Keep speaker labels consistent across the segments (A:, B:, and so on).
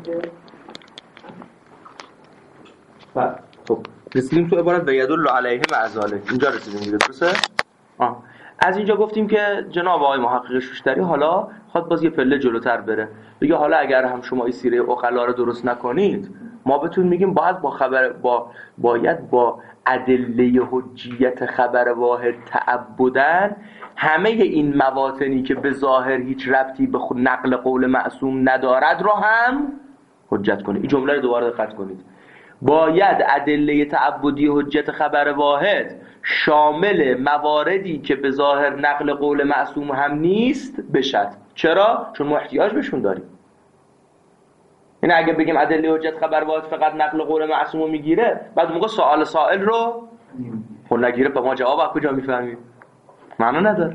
A: خب رسیدیم تو عبارت و یدل علیه معذاله، اینجا رسیدیم دیگه، درسته؟ از اینجا گفتیم که جناب آقای محقق شوشتری حالا خواهد باز یه پله جلوتر بره، بگه حالا اگر هم شما این سیره عقلا رو درست نکنید، ما بهتون میگیم باید با ادله حجیت خبر واحد تعبدن همه این مواطنی که به ظاهر هیچ ربطی به نقل قول معصوم ندارد رو هم حجت کنید. این جمله رو دوباره دقت کنید. باید ادله تعبدی حجت خبر واحد شامل مواردی که به ظاهر نقل قول معصوم هم نیست بشد. چرا؟ چون ما احتیاج بهشون داریم. این اگه بگیم ادله حجت خبر واحد فقط نقل قول معصوم رو میگیره، بعد موقع سوال سائل رو خود نگیره، به ما جواب از کجا میفهمیم؟ معنا نداره.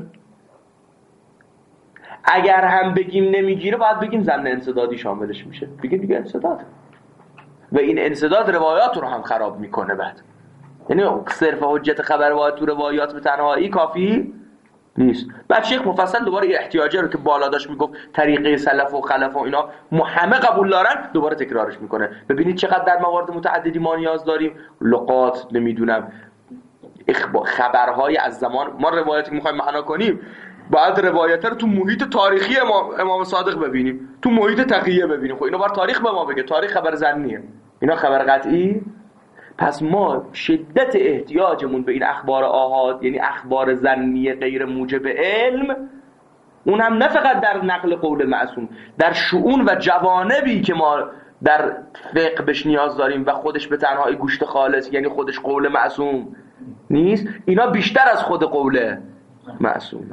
A: اگر هم بگیم نمیگیره، باید بگیم ظن انسدادی شاملش میشه، بگیم دیگه انسداد، و این انسداد روایات رو هم خراب میکنه. بعد یعنی صرف حجت خبر واحد تو روایات به تنهایی کافی نیست. بعد شیخ مفصل دوباره یه احتیاجه رو که بالا داشت میگفت طریقه سلف و خلف و اینا همه قبول دارن، دوباره تکرارش میکنه. ببینید چقدر در موارد متعددی ما نیاز داریم. لقات، نمیدونم خبرهای از زمان، ما روایتی که میخوایم معنا کنیم باید روایت رو تو محیط تاریخی امام صادق ببینیم، تو محیط تقیه ببینیم. خب اینا باید تاریخ به ما بگه، تاریخ خبر ظنیه، اینا خبر قطعی. پس ما شدت احتیاجمون به این اخبار آحاد، یعنی اخبار ظنی غیر موجب علم، اون هم نه فقط در نقل قول معصوم، در شؤون و جوانبی که ما در فقه بهش نیاز داریم و خودش به تنهایی گوشت خالص، یعنی خودش قول معصوم نیست، اینا بیشتر از خود قول معصوم.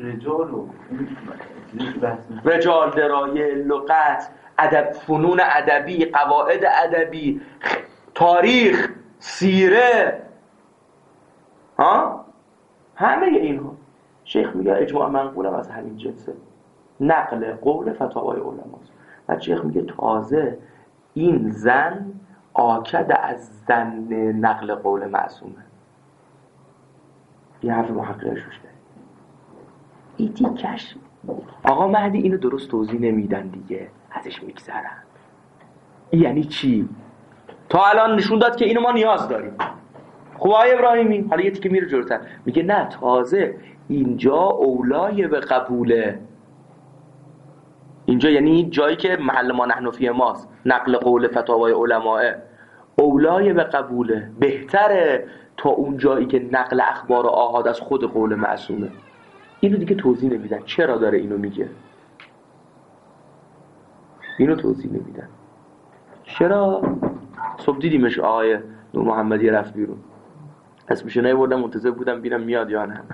A: رجال، درایه، لغت، ادب، فنون ادبی، قواعد ادبی، تاریخ، سیره، همه اینها شیخ میگه اجماع منقولم از همین جنسه، نقل قول فتاوای علماست. و شیخ میگه تازه این زن آکد از زن نقل قول معصومه. این حرف محقق شوشتری. ایتی کش آقا مهدی اینو درست توضیح نمیدن دیگه، ازش میگذرن. یعنی چی؟ تا الان نشون داد که اینو ما نیاز داریم. خب آقای ابراهیمی حالا یه تیکه میره جلوتر، میگه نه، تازه اینجا اولای به قبوله. اینجا یعنی جایی که محل ما نحن فی ماست، نقل قول فتاوای علماء، اولای به قبوله، بهتره تا اون جایی که نقل اخبار آحاد از خود قول معصومه. اینو دیگه توضیح نمیدن چرا داره اینو میگه، اینو توضیح نمیدن چرا. صبح دیدیمش آقای نور محمدی رفت بیرون، اسمش نیاوردم، منتظر بودم ببینم میاد یا نه.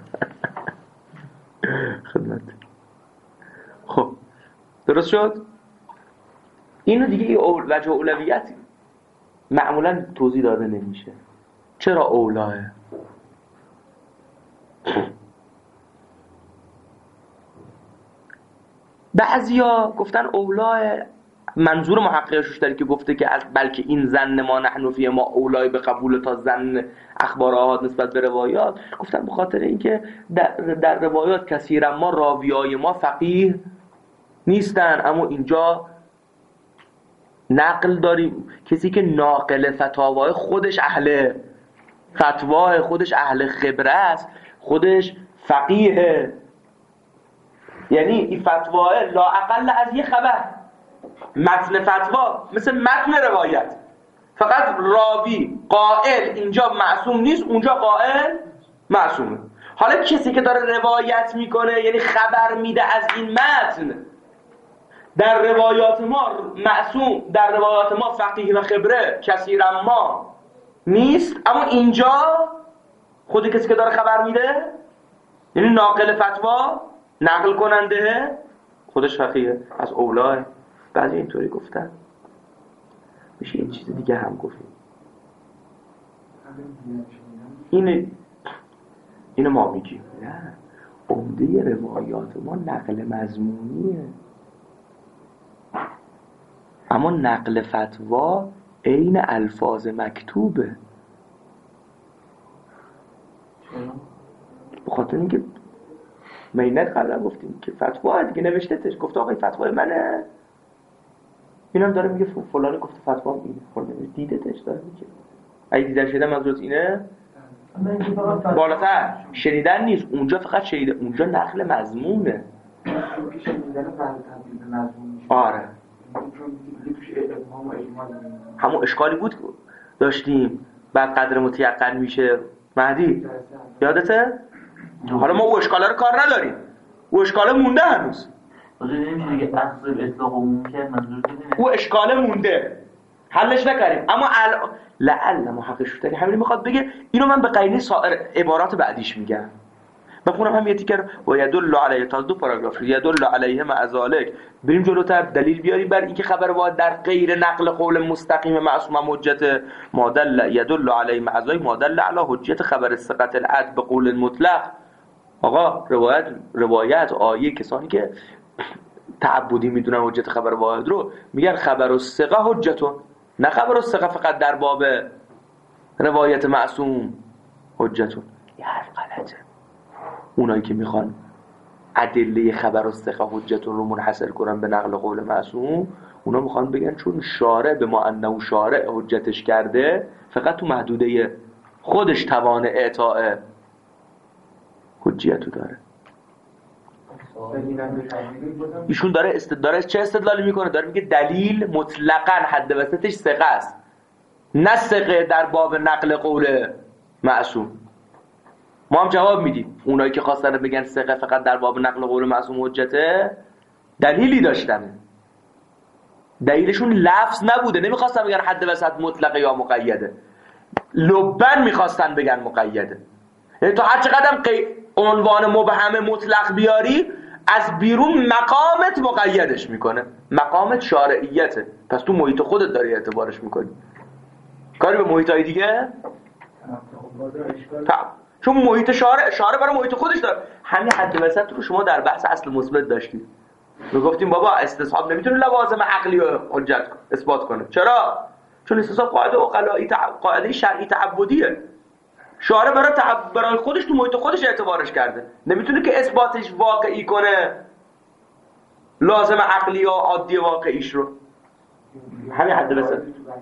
A: خدمت. خب درست شد. اینو دیگه وجه اولویت معمولا توضیح داده نمیشه. چرا اولاه؟ بعضیا گفتن اولاه منظور محقق شوشتری که گفته که بلکه این ظن ما نحن فی ما اولای به قبول تا ظن اخبار آحاد نسبت به روایات، گفتن به خاطر اینکه در روایات کثیرا ما راویای ما فقیه نیستن، اما اینجا نقل داریم، کسی که ناقل فتاوای خودش اهل فتوای خودش اهل خبره است، خودش فقیه، یعنی این فتوای لا اقل از یه خبر. متن فتوا مثل متن روایت، فقط راوی قائل اینجا معصوم نیست، اونجا قائل معصومه. حالا کسی که داره روایت میکنه، یعنی خبر میده از این متن، در روایات ما معصوم، در روایات ما فقیه و خبره کثیرا ما نیست، اما اینجا خود کسی که داره خبر میده، یعنی ناقل فتوا، نقل کننده، خودش فقیه، از اولاه. بعضی اینطوری گفتن. میشه این چیز دیگه هم گفتیم، اینو ما میگیم نه، عمده روایات ما نقل مضمونیه، اما نقل فتوا عین الفاظ مکتوبه. بخاطر اینکه مینت قبلا گفتیم که فتوا دیگه نوشته تش، گفته آقای فتوای منه، اینم داره میگه فلانی گفته فتوا اینه، فلانی دیدتش داره میگه. اگه دیدن شده منظورت اینه بالاتر شنیدن نیست، اونجا فقط شنیده، اونجا نقل مضمونه. آره همون اشکالی بود داشتیم بعد قدر متیقن میشه مهدی یادته؟ حالا ما او اشکاله رو کار نداریم، او اشکاله مونده هنوز. او اشکاله مونده حلش نکردیم، اما لعل محقق شوشتری همین میخواد بگه. اینو من به قرینه سایر عبارات بعدیش میگم. بخونم هم یه تیکر و یدل علیه، تا 2 پاراگراف یدل علیه مع ذلک. بریم جلوتر دلیل بیاریم بر اینکه خبر واحد در غیر نقل قول مستقیم معصوم حجت مادل یدل علیه مع ذلک مادل علی حجت خبر ثقت العد به قول مطلق. آقا روایت آیه کسانی که تعبدی میدونن حجت خبر واحد رو میگن خبر الثقه حجتون، نه خبر الثقه فقط در باب روایت معصوم حجتون. یه حرف غلطه. اونایی که میخوان ادله خبر الثقه حجتون رو منحصر کنن به نقل قول معصوم، اونا میخوان بگن چون شارع به ما انه شارع حجتش کرده فقط تو محدوده خودش توان اعطاء حجیتو داره. ایشون داره چه استدلالی میکنه؟ داره میگه دلیل مطلقاً حد وسطش ثقه است، نه ثقه در باب نقل قول معصوم. ما هم جواب میدیم اونایی که خواستن بگن ثقه فقط در باب نقل قول معصوم حجته دلیلی داشتن، دلیلشون لفظ نبوده، نمیخواستن بگن حد وسط مطلقه یا مقیده، لبن میخواستن بگن مقیده. یعنی تو هر چقدر عنوان مبهم مطلق بیاری از بیرون مقامت مقیدش میکنه، مقامت شارعیته، پس تو محیط خودت داری اعتبارش میکنی، کاری به محیطای دیگه چون محیط شارع برای محیط خودش داره. همین حد وسط رو شما در بحث اصل مثبت داشتید، میگفتیم بابا استصحاب نمیتونه لوازم عقلی رو حجت اثبات کنه. چرا؟ چون استصحاب قاعده عقلایی قاعده شرعی تعبدیه، شارع برای خودش تو محیط خودش اعتبارش کرده، نمیتونه که اثباتش واقعی کنه لازم عقلی یا عادی واقعیش رو. همین حد وسط.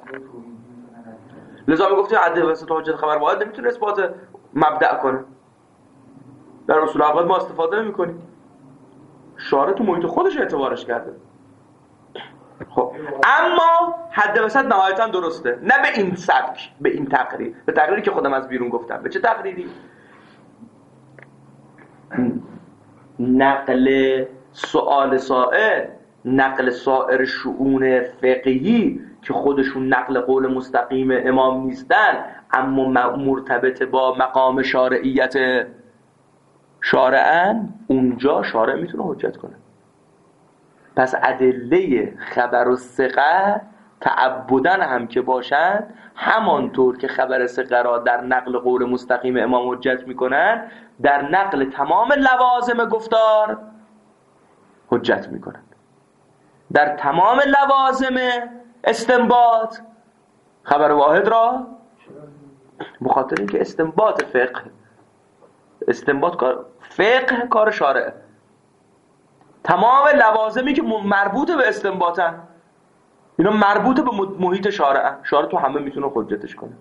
A: لذا میگفتیم حد وسط حجت خبر واحد نمیتونه اثبات مبدأ کنه، در اصول عقاید ما استفاده نمی‌کنیم، شارع تو محیط خودش اعتبارش کرده. خب اما حد وسط نهایتاً درسته، نه به این سبک، به این تقریر، به تقریری که خودم از بیرون گفتم. به چه تقریری؟ نقل سؤال سائل، نقل سایر شؤون فقهی که خودشون نقل قول مستقیم امام نیستن اما مرتبط با مقام شارعیت شارعن، اونجا شارع میتونه حجت کنه. پس ادله خبر الثقه تعبدن هم که باشند، همانطور که خبر ثقه را در نقل قول مستقیم امام حجت میکنن، در نقل تمام لوازم گفتار حجت میکنن. در تمام لوازم استنباط خبر واحد را، بخاطر اینکه استنباط فقه کار شارعه، تمام لوازمی که مربوط به استنباطن اینا مربوط به محیط شارعه، شارع تو همه میتونه حجتش کنه.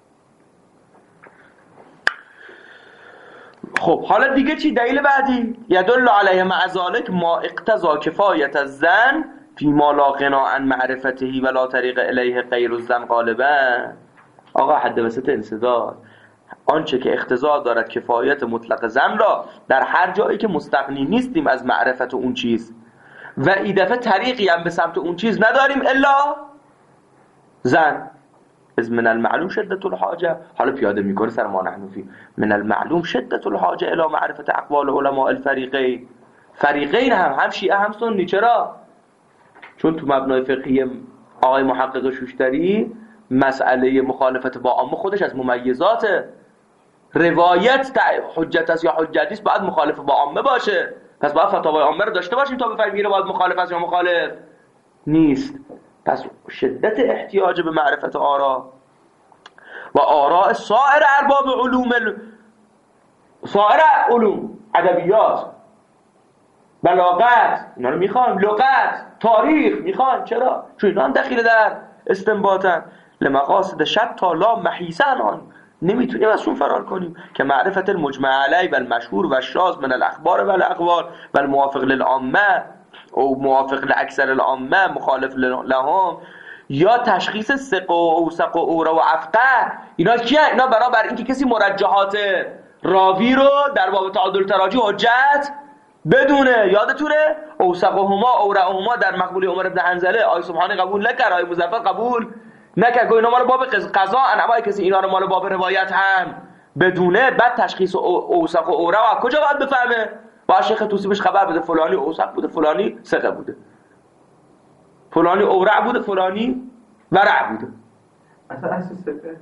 A: خب حالا دیگه چی؟ دلیل بعدی یدل علیه مع ذلک ما اقتضا کفایت الظن فی ما لا غنا عن معرفته ولا طریق الیه غیر الظن غالبا. آقا حد وسط انسداد آنچه که اقتضا دارد کفایت مطلق ظن را در هر جایی که مستغنی نیستیم از معرفت اون چیز و این دفعه طریقی هم به سمت اون چیز نداریم الا ظن. از من المعلوم شدت الحاجه، حالا پیاده میکنه سر ما نحنفی، من المعلوم شدت الحاجه الی معرفت اقوال علماء الفریقین. فریقین هم شیعه هم سنی. چرا؟ چون تو مبنای فقهی آقای محقق شوشتری مسئله مخالفت با عامه خودش از ممیزات روایت حجت است یا حجت نیست، باید مخالف با عامه باشه. پس باید فتاوای عامه رو داشته باشیم تا بفهمیم باید مخالف است یا مخالف نیست. پس شدت احتیاج به معرفت آرا و آراء سایر ارباب علوم، سایر علوم ادبیات بلاغت اینا رو میخوایم، لغت، تاریخ میخوایم. چرا؟ چون اینا هم دخیل در استنباطن. لمقاصد شتی لا محیص عنها، نمیتونیم ازشون فرار کنیم. که معرفت المجمع علیه و المشهور و الشاذ من الاخبار و الاقوال و الموافق للعامه او موافق لاکثر العامه مخالف لهم، یا تشخیص ثقه و اوثق و اوره و افقه. اینا چیه؟ اینا بنابر اینکه کسی مرجحات راوی رو در باب تعادل تراجی حجت بدونه. یادتونه اوثقهما اورهما در مقبوله عمر بن حنظله آی سبحانی قبول نکرد، آی مظفر قبول نکرد. اینا مال باب قضا، اما کسی اینا رو مال باب روایت هم بدونه، بعد تشخیص اوثق و اوره و کجا باید بفهمه؟ با شیخ طوسی بهش خبر بده فلانی اوثق بوده، فلانی ثقه بوده، فلانی اورع بوده، فلانی ورع بوده.
B: اصلا اساس ثقه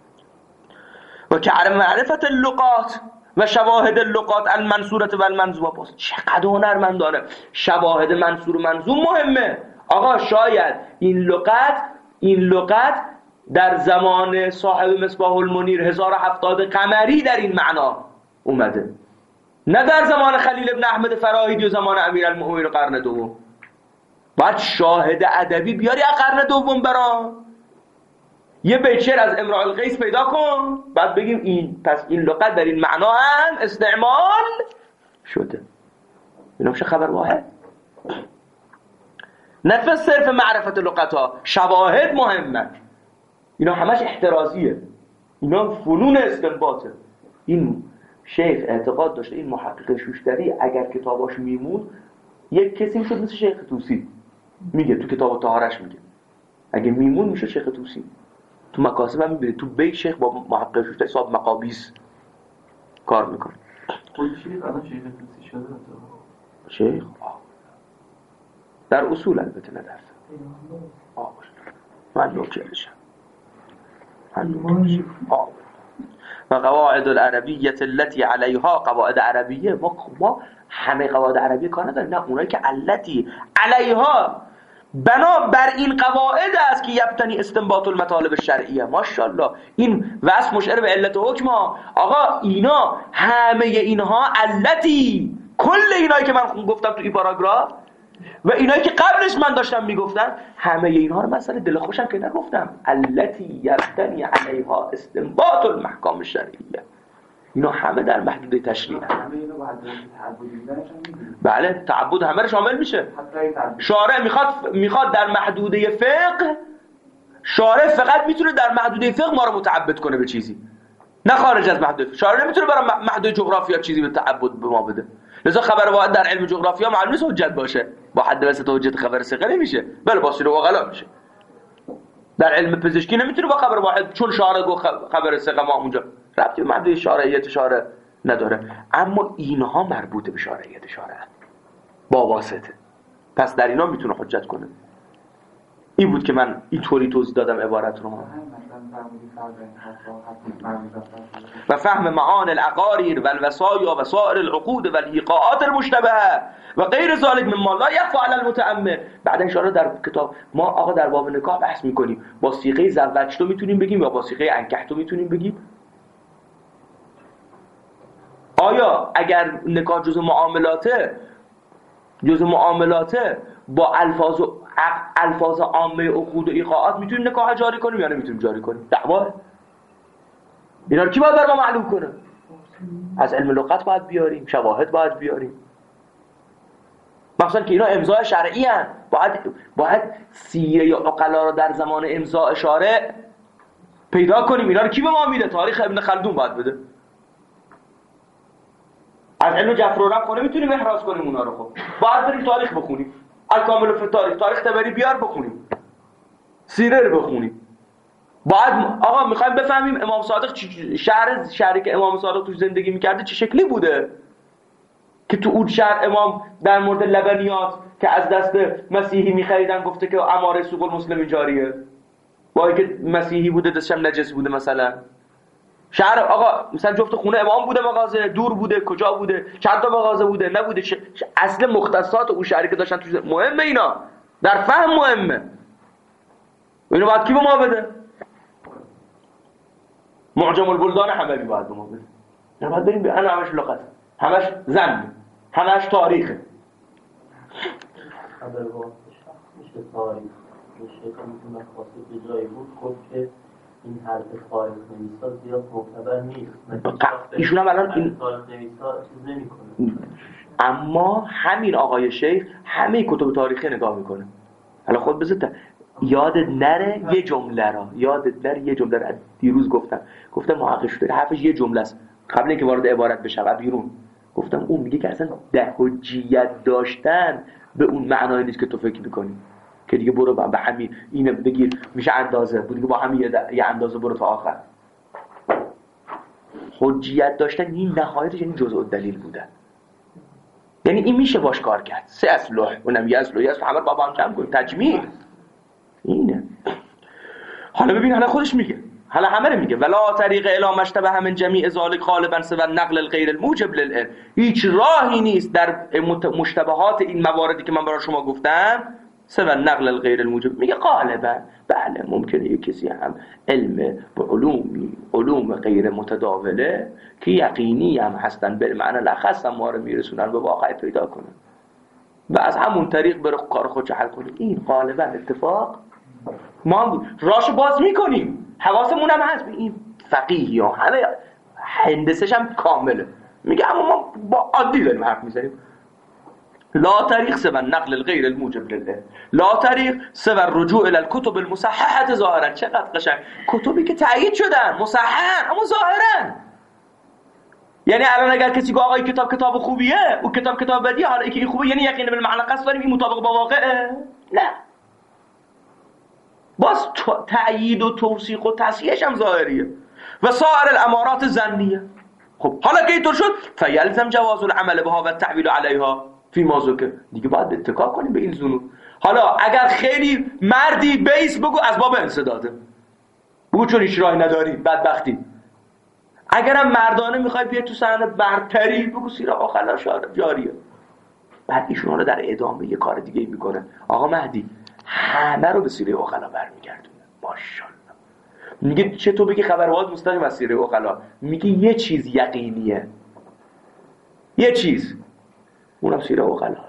A: و که علم معرفت اللقات و شواهد اللقات المنصورة و المنظومه. باز چقدر هنرمندانه. شواهد منصور و منظوم مهمه. آقا شاید این لقات در زمان صاحب مصباح المنیر 1070 قمری در این معنا اومده، نه در زمان خلیل ابن احمد فراهیدی و زمان امیرالمؤمنین قرن دوم. باید شاهد ادبی بیاری از قرن دوم برام، یه بیت شعر از امرؤ القیس پیدا کن، بعد بگیم این پس این لغت در این معنا هم استعمال شده. اینا میشه خبر واحد. نه صرف معرفت لغت ها، شواهد مهمه. اینا همش احترازیه، اینا فنون استنباطه. این شیخ اعتقاد داشته این محقق شوشتری اگر کتاباش میمون یک کسی میشد مثل شیخ طوسی. میگه تو کتاب طهارش میگه اگه میمون میشه شیخ طوسی. تو مکاسب هم میبینید تو بیت شیخ با محقق شوشتری صاحب مقابیس کار میکنه.
B: خود شیخ الان شیخ طوسی شده
A: شیخ در اصول البته نه در من نوکرشم و قواعد العربیه التي علیها، قواعد عربیه ما همه قواعد عربیه کار نداریم، نه اونایی که التي علیها بنا بر این قواعد است که یبتنی استنباط المطالب الشرعیه. ماشاءالله این وصف مشعر به علت حکم ها. آقا اینا همه اینها التی، کل اینایی که من گفتم تو این پاراگراف و اینایی که قبلش من داشتم میگفتم، همه اینها رو مثلا دل خوشم که نگفتم. التی یبتنی علیها استنباط المحکام الشرعیه، اینا همه در محدوده تشریع. بله تعبد همه رو شامل میشه. شارع میخواد در محدوده فقه، شارع فقط میتونه در محدوده فقه ما رو متعبد کنه به چیزی، نه خارج از محدوده. شارع نمیتونه برای محدوده جغرافیا چیزی به تعبد به ما بده. لذا خبر واحد در علم جغرافیا معلوم نیست حجت باشه، با حد وسط حجت خبر ثقه نمیشه، بله با سیر و غلا میشه. در علم پزشکی نمیتونه با خبر واحد چون شارع گفت خبر ثقه ما اونجا ربطی به محدوده شارعیت شارع نداره. اما اینها مربوط به شارعیت شارع با واسطه، پس در اینا میتونه حجت کنه. این بود که من اینطوری توضیح دادم عبارت رو. و فهم معانی العقاریر و الوصایا و سائر العقود و الایقاعات المشتبهه و غیر ذلك مما لا يخفى على المتأمل. بعد ان شاءالله در کتاب ما آقا در باب نکاح بحث میکنیم، با صیغه زوجتو میتونیم بگیم یا با صیغه انکحتو میتونیم بگیم. آیا اگر نکاح جزء معاملاته با الفاظ عامه عقود و ایقاعات میتونیم نکاح جاری کنیم یا نمیتونیم جاری کنیم؟ دعواه. اینا رو کی باید برای ما معلوم کنه؟ از علم لغت باید بیاریم، شواهد باید بیاریم. مثلا که اینا امضای شرعی هستند، باید سیره یا عقلا رو در زمان امضاء شارع پیدا کنیم. اینا رو کی به ما میده؟ تاریخ ابن خلدون باید بده. از علم جفر و ربح نمیتونیم احراز کنیم اونا رو. خب باید بریم تاریخ بخونیم، الکامل فی تاریخ تبری بیار بخونیم، سیره رو بخونیم. باید آقا میخوایم بفهمیم امام صادق شهری که امام صادق توش زندگی میکرده چه شکلی بوده، که تو اون شهر امام در مورد لبنیات که از دست مسیحی میخریدن گفته که اماره سوق المسلم جاریه، با اینکه مسیحی بوده دستش هم نجس بوده. مثلا شهر آقا مثلا جفت خونه امام بوده، مغازه دور بوده، کجا بوده، چند تا مغازه بوده، نبوده، اصل مختصات اون شهری که داشتن توش مهمه. اینا در فهم مهمه. اینو باید کی به ما بده؟ معجم البلدان حموی باید به ما بده. نه باید بریم انا همش لغت، همش زن، همش تاریخه.
C: خبر واقع میشه تاریخ میشه که میتونه خاصی به جایی بود گفت که این حرف تاریخ نویسا زیاد معتبر نیست.
A: ایشون هم الان این
C: تاریخ نویسا چیز نمیکنه.
A: اما همین آقای شیخ همه کتب تاریخی نگاه میکنه. حالا خود بذار یادت نره یه جمله را دیروز گفتم محقق شده حرفش یه جمله است قبل اینکه وارد عبارت بشم بیرون گفتم اون میگه که اصلا حجیت داشتن به اون معنایی نیست که تو فکر میکنی که دیگه برو به همین اینو بگیر میشه اندازه دیگه با همین یه اندازه برو تا آخر. حجیت داشتن این نهایتش یعنی جزء الدلیل بودن، یعنی این میشه باش کار کرد. 3 اصل اونم یه اصل همه با هم جمع کنیم تجمیع اینه. حالا ببین حالا خودش میگه حالا همه رو میگه ولا طریق الی مشتبه همین جمیع ذالک غالبا سوى نقل الغیر الموجب للعلم. هیچ راهی نیست در مشتبهات این مواردی که من برای شما گفتم سوى نقل الغیر الموجب. میگه غالبا بله ممکنه یک کسی هم علم به علوم غیر متداوله که یقینی هم هستن به معنی لخص هم ما رو میرسونن به واقع پیدا کنن و از همون طریق بره کار خودش حل کنه. این غالبا اتفاق ما راشو باز میکنیم حواسمون هم هست این فقیه ها همه هندسش هم کامله. میگه اما ما با عادی داریم حرف میزنیم. لا طریق سوى نقل الغیر الموجب لله، لا طریق سوى الرجوع الى الكتب المصححه ظاهرا. چقدر قشنگ کتبی که تایید شدن مصححن اما ظاهرا. یعنی الان اگر کسی گفت آقا کتاب خوبیه او کتاب بدیه، حالا این خوبه یعنی یقینا بالمعنی قصد داریم این مطابق با واقعه؟ نه، باز تأیید و توثیق و تصحیحش هم ظاهریه و سایر الامارات ظنیه. خب حالا که اینطور شد فیلزم جواز العمل بها و التعویل علیها فی ما ذکر. دیگه باید اتکا کنیم به این ظنون. حالا اگر خیلی مردی بیس بگو از باب انسداده بگو چون هیچ راهی نداری بدبختی. اگرم مردانه میخوای بیای تو صحنه برتری بگو سیره آخلا جاریه. بعد ایشون رو در ادامه یه کار دیگه میکنه. آقا مهدی همه رو به سیره اوغلا برمیگردونه. ماشاءالله. میگه چطور بگی خبرات مستقیم از سیره اوغلا؟ میگه یه چیز یقینیه، یه چیز، اونم سیره اوغلا.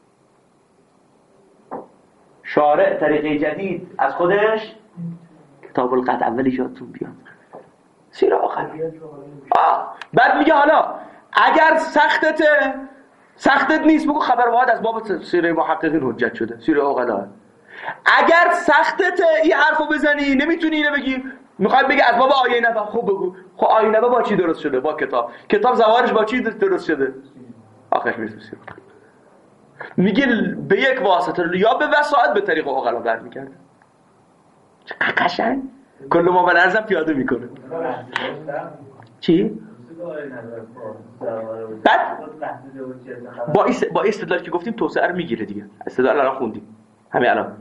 A: شارع طریقه جدید از خودش کتاب القطع اولی یادتون بیاد سیره اوغلا. بعد میگه حالا اگر سختت نیست بگو خبر واحد از باب سیره محققین حجت شده سیره اوغلا. اگر سختت این حرفو بزنی نمیتونی اینو بگی میخوای بگی از باب آیه نبا، خب بگو خب آیه نبا با چی درست شده؟ با کتاب ظواهرش با چی درست شده؟ آخرش میرسه سیره. میگه به یک واسطه یا به وساطت به طریق اوغلا برمیگرده. قشنگ کل ما بنرزم پیاده میکنه. چی؟ بعد با استدلال که گفتیم توسعه رو میگیره دیگه. استدلال الان خوندیم همین الان.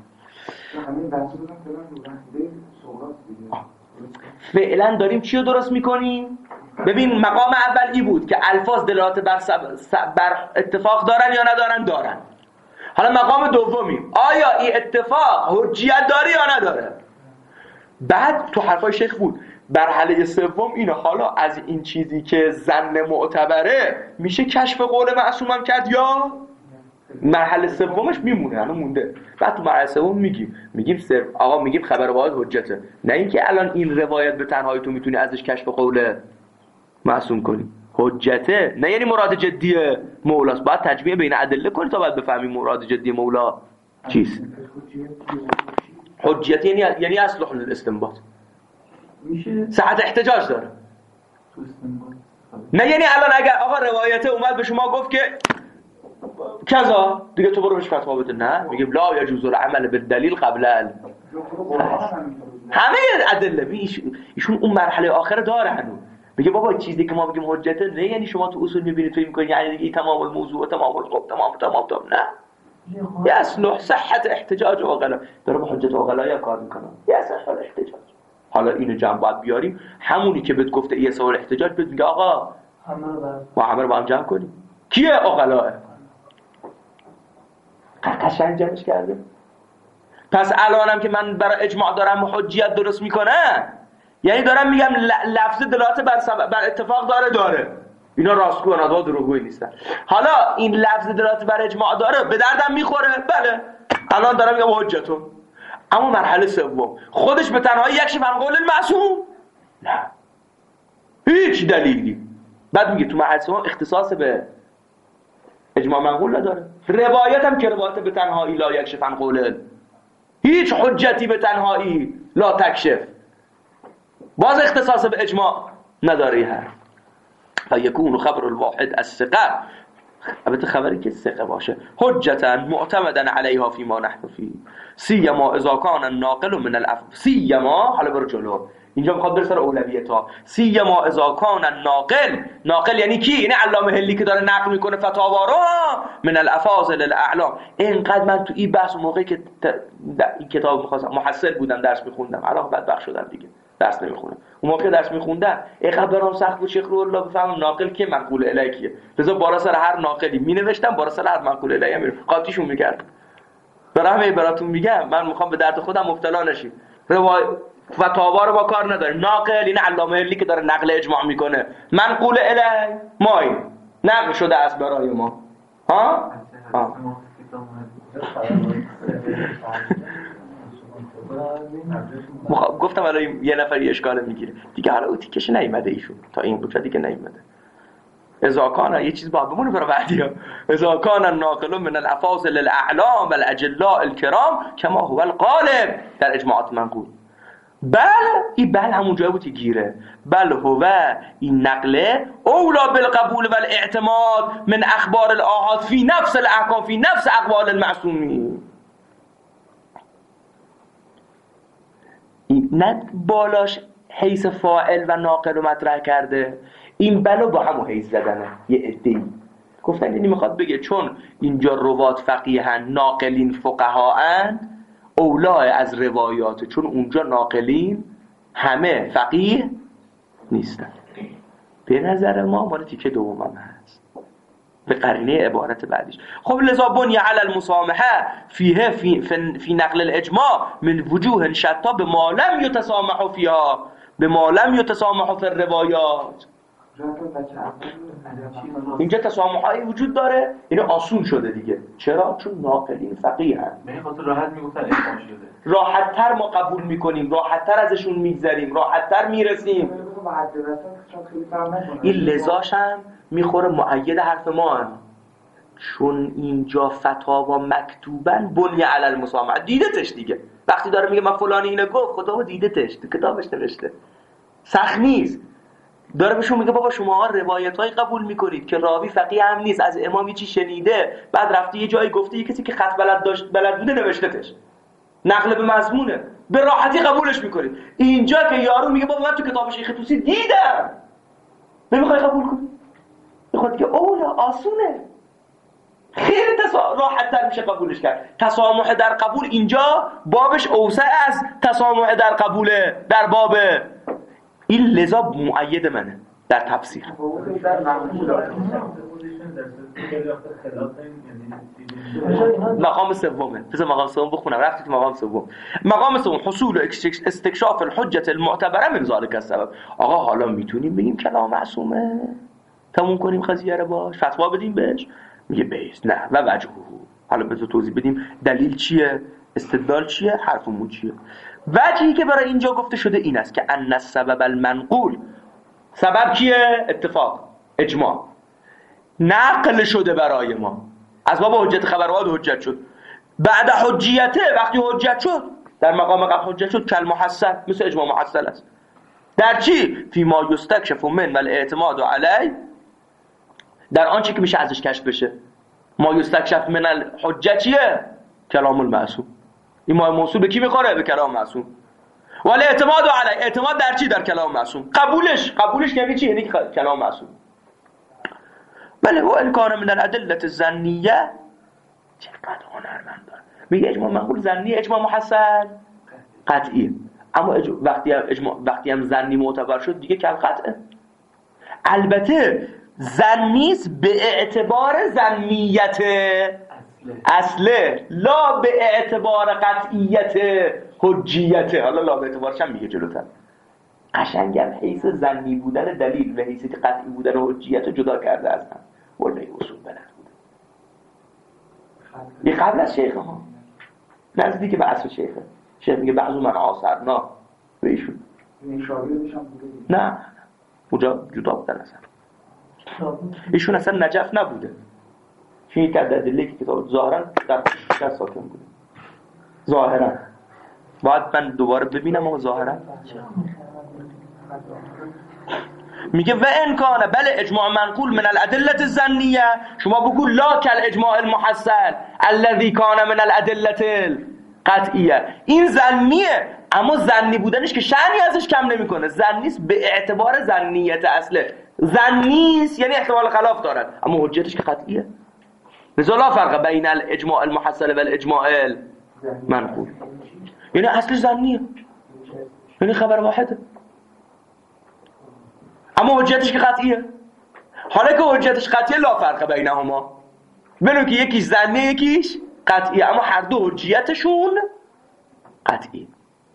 A: فعلا داریم چی رو درست میکنیم؟ ببین مقام اول ای بود که الفاظ دلالت بر اتفاق دارن یا ندارن؟ دارن. حالا مقام دومی آیا این اتفاق حجیت داره یا نداره؟ بعد تو حرفای شیخ بود مرحله سوم اینه. حالا از این چیزی که ظن معتبره میشه کشف قول معصومم کرد یا مرحله سومش میمونه، الان مونده. بعد تو مرحله سوم میگیم آقا میگیم خبر واحد حجته، نه اینکه الان این روایت به تنهایی تو میتونی ازش کشف قول معصوم کنی. حجته نه یعنی مراد جدی مولاست. باید تجمیع بین ادله کنی تا بعد بفهمی مراد جدی مولا چیست. حجت یعنی اصلح للاستنباط، صحت احتجاج داره. نه یعنی الان اگر آقا روایته اومد به شما گفت که کذا دیگه تو برو بهش فتوا بده، نه میگیم لا یجوز العمل بالدلیل قبل همه ادله. ایشون اون مرحله آخر داره هنوز. میگه بابا چیزی که ما بگیم حجته نه یعنی شما تو اصول میبینید فکر میکنید یعنی دیگه تمام الموضوع و تمام الخب تمام نه. یصلح صحت احتجاج اوغلا. داره با حجت اوغلا یا کار میکنه. یصلح الاحتجاج. حالا اینو جمع باید بیاریم. همونی که بهت گفته یصلح الاحتجاج بهت میگه آقا همه رو با هم جمع کنیم. کیه اوغلاه؟ قشنگ جمعش کرده. پس الانم که من برای اجماع دارم حجیت درست میکنه یعنی دارم میگم لفظ دلالت بر اتفاق داره. اینا راستگو و دروغگوی نیستن. حالا این لفظ دلالت بر اجماع داره، به دردم میخوره؟ بله، الان دارم میگم حجتون. اما مرحله سوم خودش به تنهایی یکشف عن قول المعصوم؟ نه، هیچ دلیلی. بعد میگه تو مرحله سوم اختصاص به اجماع منقول نداره. روایت هم که روایت به تنهایی لا یکشف عن قول، هیچ حجتی به تنهایی لا تکشف، باز اختصاص به اجماع نداره. هر فیکون خبر الواحد الثقه، البته خبری که ثقه باشه، حجتا معتمدا علیها فیما نحن فی، سیما اذا کان الناقل من الافضل. سیما، حالا برو جلو، اینجا میخواد بره سر اولویت ها. سیما اذا کان الناقل، ناقل یعنی کی؟ یعنی علامه هلی که داره نقل میکنه فتاوا رو، من الافاضل الاعلام. اینقدر من تو این بحث موقعی که این کتاب میخواستم محصل بودم درس میخوندم، الان بدبخت شدم دیگه درس نمیخونم، اون موقع درس میخوندم اینقدر برام سخت بود شیخ رو الله بفهمم ناقل که منقول الیه کیه. لذا بالا سر هر ناقلی مینوشتم، بالا سر هر منقول الیه میرم قاطیشون میکردم. برام براتون میگم، من میخوام به درد خودم مبتلا نشیم. فتاوا رو با کار نداره. ناقل این علامه هلی که داره نقل اجماع میکنه، منقول الیه مای نقل شده است برای ما. ها گفتم الان یه نفر اشکال میگیره دیگه، حالا تیکش نیومده ایشون تا این بود دیگه نیومده. اذا کان، یه چیز با بمونه برای بعدیا، اذا کان الناقل من الافاضل الاعلام والاجلاء الكرام كما هو الغالب در اجماعات منقول. بل این بل همون جایی بود که گیره. بل هو این نقله اولا بالقبول والاعتماد من اخبار الاحاد فی نفس الاحکام فی نفس اقوال المعصومین. نه بالاش حیث فاعل و ناقل رو مطرح کرده، این بلو با همون حیث زدنه. یه عده‌ای گفتن یعنی میخواد بگه چون اینجا روات فقیهن، ناقلین فقها'n، اولا از روایات، چون اونجا ناقلین همه فقیه نیستن. به نظر ما مال تیکه دومم هست به قرینه عبارت بعدیش. خب لذا بنی علی المسامحه فیه فی نقل الاجماع من وجوه شتا به ما لم یتسامحوا فیها، به ما لم یتسامحوا فی الروایات. اینجا تسامحایی وجود داره، اینو آسون شده دیگه. چرا؟ چون ناقلین فقیه هست،
B: به این خاطر راحت میگفتن احکام شده،
A: راحت تر ما قبول میکنیم، راحت تر ازشون میگذریم، راحت تر میرسیم. این لذاش هم میخوره مؤید حرف ما هم. چون اینجا فتاوا مکتوبن بنی علی المسامحه، دیدتش دیگه. وقتی داره میگه من فلانی اینو گفت، خدا دیدتش، تو کتابش نوشته، سخت نیست. داره بهشون میگه بابا شما روایت‌های قبول میکنید که راوی فقیه هم نیست، از امامی چی شنیده، بعد رفته یه جایی گفته یه کسی که خط بلد بوده نوشتهش، نقل به مضمونه، به راحتی قبولش میکنید. اینجا که یارو میگه بابا من تو کتاب شیخ طوسی دیدم، نمیخوای قبول کنی، میخواد که اولا آسونه، خیلی راحت تر میشه قبولش کرد. تسامح در قبول اینجا بابش اوسع از تسامح در قبوله در باب این، لذا مؤید منه در تفسیر. مقام سومه، بذار مقام سوم بخونم، رفتید مقام سوم. مقام سوم حصول و استکشاف الحجت المعتبره من ذالک السبب. آقا حالا میتونیم بگیم کلام معصومه، تموم کنیم قضیه رو باش، فتوا بدیم بهش؟ میگه بیس نه و وجهه. حالا بذار توضیح بدیم دلیل چیه، استدلال چیه، حرفمون چیه. وجهی که برای اینجا گفته شده این است که ان السبب المنقول، سبب کیه؟ اتفاق، اجماع، نقل شده برای ما، از باب حجت خبرات حجت شد. بعد حجیته، وقتی حجت شد در مقام قبل حجت شد، کل محصل، مثل اجماع محصل است. در چی؟ فی ما یستکشف من والاعتماد علی، در آنچه که میشه ازش کشف بشه. ما یستکشف من الحجت چیه؟ کلام المعصوم. این ما موصول به کی میخوره؟ به کلام معصوم. ولی اعتماد علی، اعتماد در چی؟ در کلام معصوم. قبولش یعنی چی؟ یعنی کلام معصوم. بله و الکان من الادله الظنیه، چقدر هنرمند داره. میگه اجماع منقول ظنی، اجماع محصل قطعی. اما وقتی هم ظنی معتبر شد دیگه کل قطعه. البته ظنیست به اعتبار ظنیت اصله، لا به اعتبار قطعیت حجیته. حالا لا به اعتبارش هم میگه جلوتر. قشنگم حیث ظنی بودن دلیل و حیث قطعی بودن حجیت رو جدا کرده از هم. والله اصول بلد بوده. یه قبل از شیخ ها نزدیک به عصر شیخه. شیخ میگه بعضو من عاصرنا به ایشون. نه اونجا جدا بودن اصلا. ایشون اصلا نجف نبوده. چون یک از ادله که کتاب ظاهرا در شیعه ساکن بوده. ظاهرا باید من دوباره ببینم اما ظاهرا میگه و ان کان بل اجماع منقول من الادله الظنیه. شما بگو لا کل اجماع المحصل الذي کان من الادله القطعیه. این ظنیه اما ظنی بودنش که شأنی ازش کم نمیکنه. ظنیست به اعتبار ظنیت اصله. ظنیست یعنی احتمال خلاف دارد اما حجتش که قطعیه. لذا لا فرق بین الاجماع المحصل و الاجماع المنقول. یعنی اصلش ظنیه، یعنی خبر واحده اما حجتش که قطعیه. حالا که حجتش قطعیه لا فرق بینهما، بنو که یکیش ظنیه یکیش قطعیه اما هر دو حجیتشون قطعیه.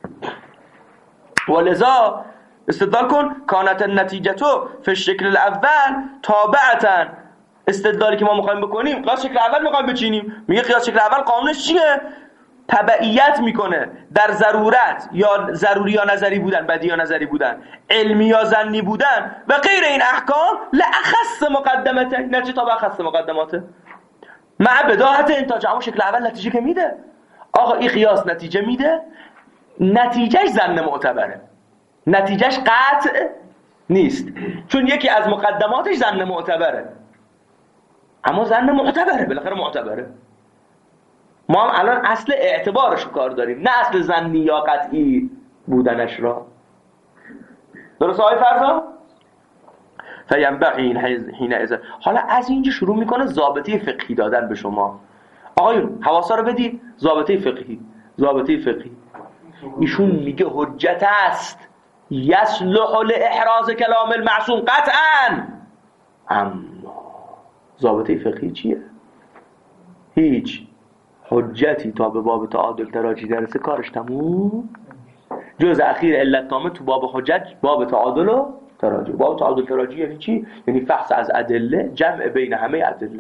A: ولذا استدلال کن کانت النتیجتو فی الشکل الاول تابعتا. استدلالی که ما میخوایم بکنیم قیاس شکل اول میخوایم بچینیم. میگه قیاس شکل اول قانونش چیه؟ تبعیت میکنه در ضرورت یا ضروری یا نظری بودن، بدی یا نظری بودن، علمی یا ظنی بودن و غیر این احکام لاخص مقدمته. نتیجه تا به اخص مقدماته مع بداهت انتاج. اما شکل اول نتیجه که میده. آقا این قیاس نتیجه میده، نتیجهش ظن معتبره، نتیجهش قطع نیست چون یکی از مقدماتش ظن معتبره. اما ظن معتبره، بالاخره معتبره. ما هم الان اصل اعتبارش رو کار داریم نه اصل ظنی یا قطعی بودنش را. درست آقای فرزا؟ فینبغی حینئذ. حالا از اینجا شروع میکنه ضابطه فقهی دادن به شما. آقایون حواسا رو بدید. ضابطه فقهی ایشون میگه حجت است یصلح لاحراز کلام المعصوم قطعا. اما ضابطه فقهی چیه؟ هیچ حجتی تا به باب تعادل تراجی درسه کارش تموم. جز اخیر علت نامه تو باب حجت باب تعادل و تراجی. باب تعادل تراجی یعنی چی؟ یعنی فحص از ادله، جمع بین همه ادله.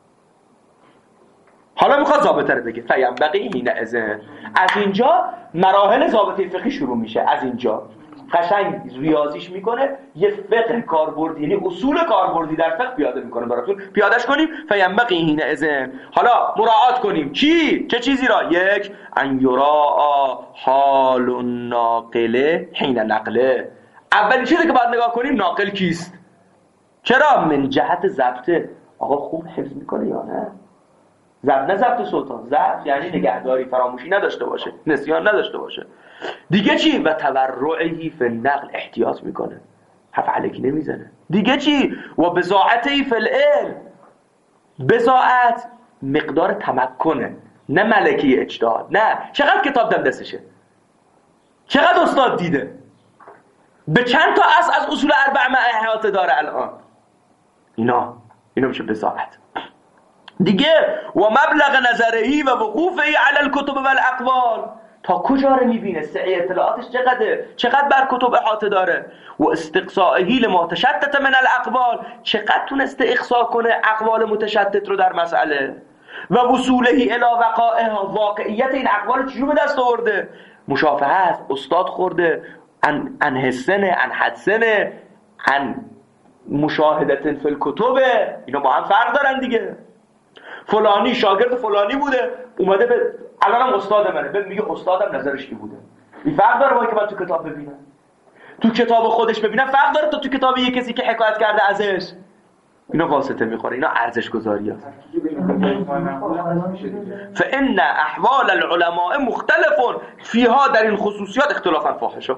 A: حالا میخواد ضابطه رو بگه. فینبغی حینئذ. از اینجا مراحل ضابطه فقهی شروع میشه. از اینجا قشنگ ریاضیش میکنه، یه فقه کاربردی یعنی اصول کاربردی در فقه پیاده میکنه براتون. پیادهش کنیم. فینبغی حینئذ. حالا مراعات کنیم چی؟ چه چیزی را؟ یک ان یراء حال الناقل حین نقله. اولین چیزی که باید نگاه کنیم ناقل کیست. چرا؟ من جهت ضبطه. آقا خوب حفظ میکنه یا نه؟ ضبط نه ضبط سلطان. ضبط یعنی نگهداری، فراموشی نداشته باشه، نسیان نداشته باشه. دیگه چی؟ و تورعی فی النقل. احتیاط میکنه، حرف علکی نمیزنه. دیگه چی؟ و بضاعتی فی العلم. بضاعت مقدار تمکنه، نه ملکی اجتهاد. نه چقدر کتاب دم دستشه، چقدر استاد دیده، به چند تا از اصول اربع احاطه داره الان. اینا میشه بضاعت. دیگه و مبلغ نظرهی و وقوفه علی الکتب و الاقوال. تا کجا رو میبینه، سعی اطلاعاتش چقدر بر کتب احاطه داره. و استقصائهی لما تشتت من الاقوال. چقدر تونسته اقصا کنه اقوال متشتت رو در مسئله. و وصولهی الی وقائع. واقعیت این اقوال چجور به دست آورده. مشافهه است، استاد خورده، ان حسنه، ان حدسنه، ان مشاهدت فی الکتب. اینا با هم فرق دارن دیگه. فلانی شاگرد فلانی بوده، اومده به الانم استاد منه، به میگه استادم نظرش کی بوده. این فرق داره با اینکه من تو کتاب ببینم. تو کتاب خودش ببینم فرق داره تا تو کتاب یه کسی که حکایت کرده ازش. اینا واسطه میخوره، اینا ارزش گذاریه. فان احوال العلماء مختلف فيها. در این خصوصیات اختلافا فاحشه.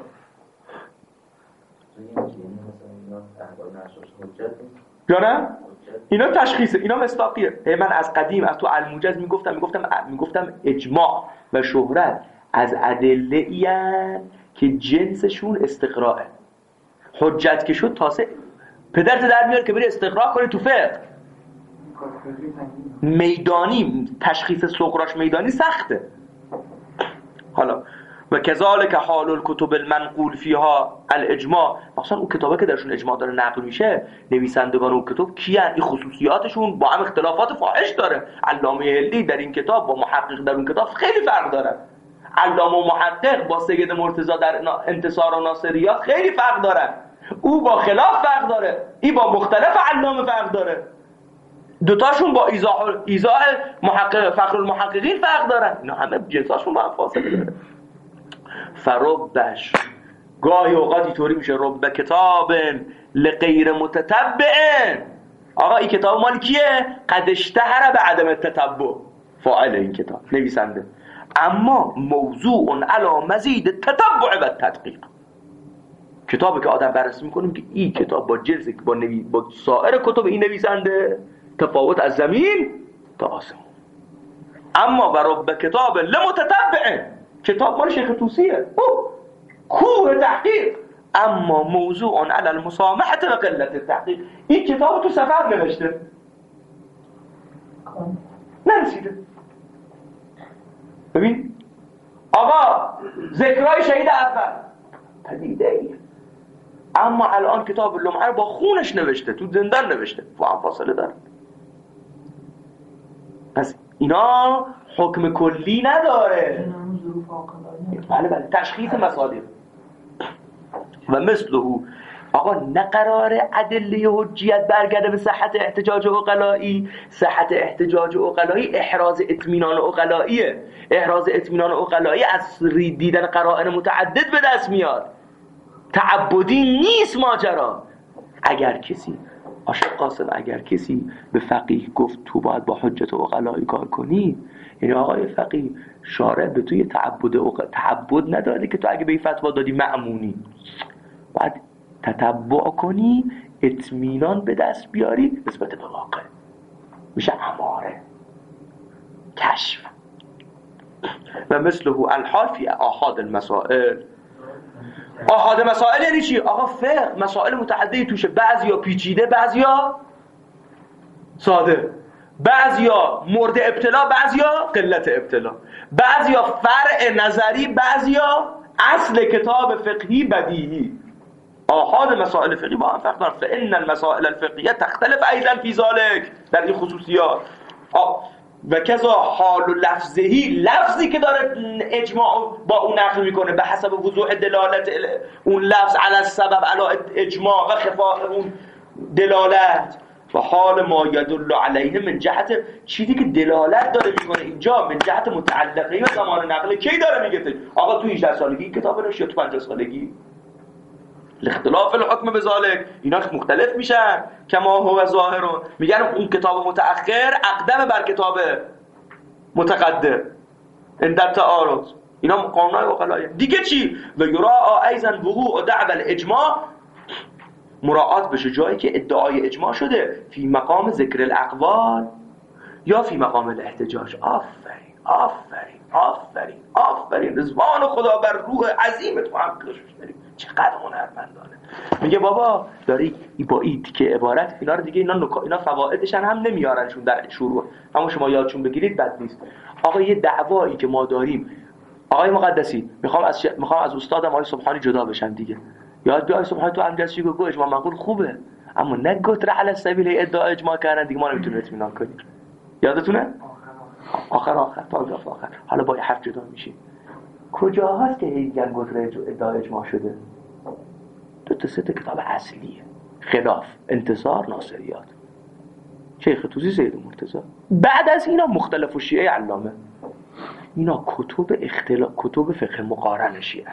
A: یا نه؟ اینا تشخیصه، اینا مصداقیه. من از قدیم از تو الموجز میگفتم اجماع و شهرت از ادله ایه که جنسشون استقراءه. حجت که شد تاسه پدرت در میاره که بری استقراء کنی تو فقه میدانی. تشخیص صغراش میدانی سخته. حالا و کذالک حال الکتب المنقول فیها الاجماع. مثلا اون کتابه که درشون اجماع داره نقل میشه، نویسندگان اون کتاب کیان؟ این خصوصیاتشون با هم اختلافات فاحش داره. علامه هلی در این کتاب با محقق در اون کتاب خیلی فرق داره. علامه و محقق با سید مرتضی در انتصار و ناصریات خیلی فرق داره. او با خلاف فرق داره، این با مختلف علامه فرق داره. دوتاشون با ایضاح محقق فخر المحققین فرق دارن. اینا همه جنساشون با هم فاصله داره. فربش گاهی اوقات اینطوری میشه رب کتاب لغیر متتبع. آقا این کتاب مال کیه؟ قد اشتهر به عدم التتبع. فاعل این کتاب نویسنده، اما موضوع علی مزید تتبع و تدقیق. کتابی که آدم بررسی میکنیم که این کتاب با جنس با سایر کتب این نویسنده تفاوت از زمین تا آسمون. اما و رب کتاب لمتتبع، کتاب مال شیخ طوسیه، کوه تحقیق، اما موضوع علی المسامحه و قلت التحقیق. این کتاب تو سفر نوشته، نرسیده. ببین آقا ذکرای شهید اول پدیده ای، اما الان کتاب لمعه با خونش نوشته، تو زندان نوشته، با هم فاصله داره. پس اینا حکم کلی نداره. بله بله، تشخیص مصادر. و مثله آقا نه قرار ادله حجیت برگرده به صحت احتجاج عقلایی. صحت احتجاج عقلایی احراز اطمینان عقلاییه. احراز اطمینان عقلایی از دیدن قرائن متعدد به دست میاد، تعبدی نیست ماجرا. اگر کسی عاشق قاسم اگر کسی به فقیه گفت تو باید با حجت عقلایی کار کنی، یعنی آقای فقیه شارع به توی تعبد نداده که تو اگه به این فتوا دادی مأمونی، باید تتبع کنی، اطمینان به دست بیاری نسبت به واقع، میشه اماره، کشف. و مثله الحال فی آحاد المسائل. آحاد مسائل یعنی چی؟ آقا فقه مسائل متعددی توشه، بعضیا پیچیده، بعضیا ساده، بعضیا مورد ابتلا، بعضیا قلت ابتلا، بعضیا فرع نظری، بعضیا اصل کتاب فقهی بدیهی. آحاد مسائل فقهی با هم فرق دارن. فإن المسائل الفقهیه تختلف ایضا فی ذلک، در این خصوصیات. و کذا حال و لفظهی، لفظی که داره اجماع با اون نقل میکنه به حسب وضوح دلالت اون لفظ علی السبب علی اجماع و خفاء اون دلالت. و حال ما یدل علیه من جهت چیزی که دلالت داره میکنه اینجا من جهت متعلقه و زمان نقل کی داره میگه؟ آقا تو 18 سالگی کتاب رو یا تو 50 سالگی؟ الاختلاف الحکم بذالک، اینا مختلف میشن. کما هو ظاهرون، میگن اون کتاب متأخر اقدم بر کتاب متقدم عند التعارض. اینا قانونای عقلایی. دیگه چی؟ و یراء ایضا وقوع دعوى الاجماع، مراعات بشه جایی که ادعای اجماع شده، فی مقام ذکر الاقوال یا فی مقام الاحتجاج. آفرین آفرین آفرین آفرین، رضوان خدا بر روح عظیمت محققش داریم، چقدر هنرمندانه. میگه بابا داری با این که عبارت اینا رو دیگه اینا فوائدش هم نمیارنشون در شروع، اما شما یادشون بگیرید بد نیست. آقا یه دعوایی که ما داریم، آقای مقدسی میخوام از استادم آقای سبحانی جدا بشم دیگه. یاد بیا آقای سبحانی تو امجدی گفت اجماع منقول خوبه، اما نگفت علی سبیل ادعا اجماع کردن دیگه ما نمیتونیم اطمینان کنیم. یادتونه؟ آخر پاراگراف آخر. حالا با حرف جدا میشیم. کجا هست که هیگل گفت ادعا اجماع شده؟ دو تا سه تا کتاب اصلیه: خلاف، انتصار، ناصریات، شیخ طوسی، سید مرتضی. بعد از اینا مختلف و شیعه علامه. اینا کتب فقه مقارن شیعه.